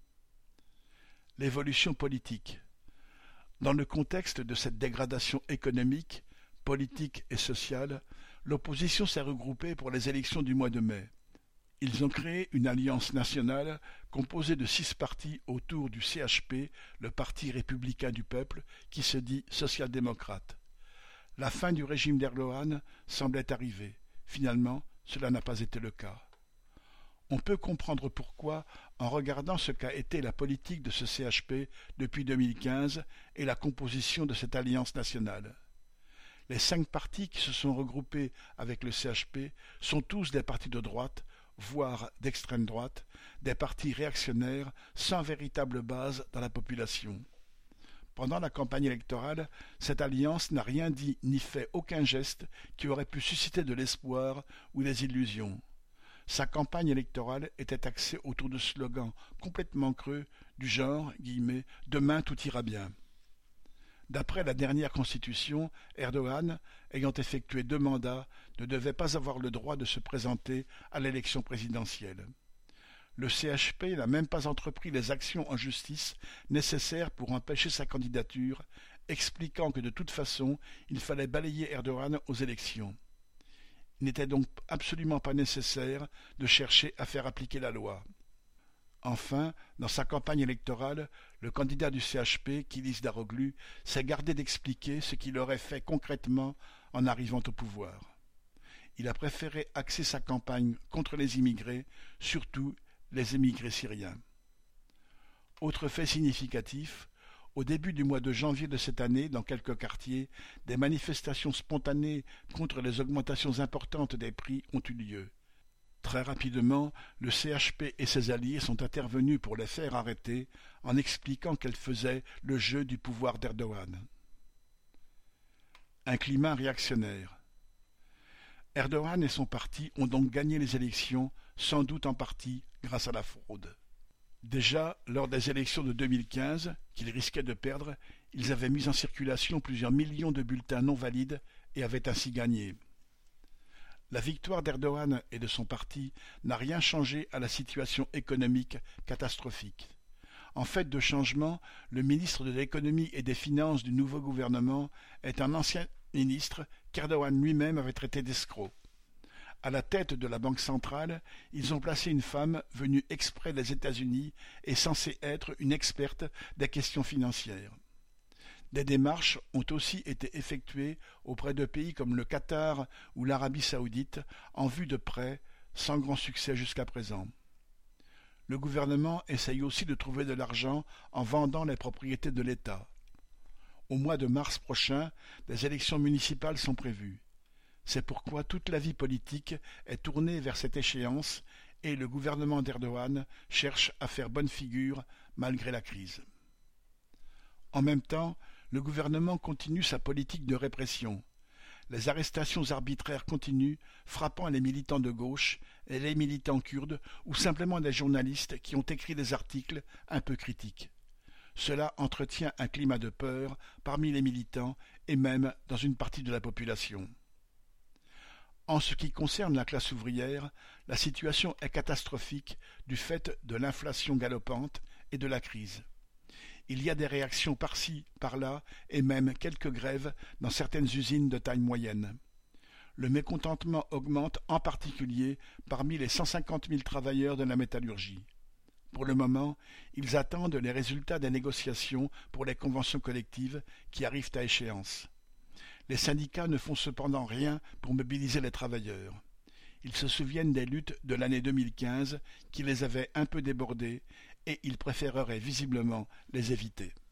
L'évolution politique. Dans le contexte de cette dégradation économique, politique et sociale, l'opposition s'est regroupée pour les élections du mois de mai. Ils ont créé une alliance nationale composée de six partis autour du C H P, le Parti républicain du peuple, qui se dit social-démocrate. La fin du régime d'Erdogan semblait arriver. Finalement, cela n'a pas été le cas. On peut comprendre pourquoi en regardant ce qu'a été la politique de ce C H P depuis deux mille quinze et la composition de cette alliance nationale. Les cinq partis qui se sont regroupés avec le C H P sont tous des partis de droite, voire d'extrême droite, des partis réactionnaires sans véritable base dans la population. Pendant la campagne électorale, cette alliance n'a rien dit ni fait aucun geste qui aurait pu susciter de l'espoir ou des illusions. Sa campagne électorale était axée autour de slogans complètement creux du genre guillemets, « Demain tout ira bien ». D'après la dernière constitution, Erdogan, ayant effectué deux mandats, ne devait pas avoir le droit de se présenter à l'élection présidentielle. Le C H P n'a même pas entrepris les actions en justice nécessaires pour empêcher sa candidature, expliquant que de toute façon il fallait balayer Erdogan aux élections. Il n'était donc absolument pas nécessaire de chercher à faire appliquer la loi. Enfin, dans sa campagne électorale, le candidat du C H P, Kilis Daroglu, s'est gardé d'expliquer ce qu'il aurait fait concrètement en arrivant au pouvoir. Il a préféré axer sa campagne contre les immigrés, surtout les émigrés syriens. Autre fait significatif, au début du mois de janvier de cette année, dans quelques quartiers, des manifestations spontanées contre les augmentations importantes des prix ont eu lieu. Très rapidement, le C H P et ses alliés sont intervenus pour les faire arrêter en expliquant qu'elles faisaient le jeu du pouvoir d'Erdogan. Un climat réactionnaire. Erdogan et son parti ont donc gagné les élections, sans doute en partie grâce à la fraude. Déjà, lors des élections de deux mille quinze, qu'ils risquaient de perdre, ils avaient mis en circulation plusieurs millions de bulletins non valides et avaient ainsi gagné. La victoire d'Erdogan et de son parti n'a rien changé à la situation économique catastrophique. En fait de changement, le ministre de l'économie et des finances du nouveau gouvernement est un ancien ministre qu'Erdogan lui-même avait traité d'escroc. À la tête de la Banque centrale, ils ont placé une femme venue exprès des États-Unis et censée être une experte des questions financières. Des démarches ont aussi été effectuées auprès de pays comme le Qatar ou l'Arabie saoudite en vue de prêts, sans grand succès jusqu'à présent. Le gouvernement essaye aussi de trouver de l'argent en vendant les propriétés de l'État. Au mois de mars prochain, des élections municipales sont prévues. C'est pourquoi toute la vie politique est tournée vers cette échéance et le gouvernement d'Erdogan cherche à faire bonne figure malgré la crise. En même temps, le gouvernement continue sa politique de répression. Les arrestations arbitraires continuent, frappant les militants de gauche et les militants kurdes ou simplement des journalistes qui ont écrit des articles un peu critiques. Cela entretient un climat de peur parmi les militants et même dans une partie de la population. En ce qui concerne la classe ouvrière, la situation est catastrophique du fait de l'inflation galopante et de la crise. Il y a des réactions par-ci, par-là, et même quelques grèves dans certaines usines de taille moyenne. Le mécontentement augmente en particulier parmi les cent cinquante mille travailleurs de la métallurgie. Pour le moment, ils attendent les résultats des négociations pour les conventions collectives qui arrivent à échéance. Les syndicats ne font cependant rien pour mobiliser les travailleurs. Ils se souviennent des luttes de l'année deux mille quinze qui les avaient un peu débordés et ils préféreraient visiblement les éviter.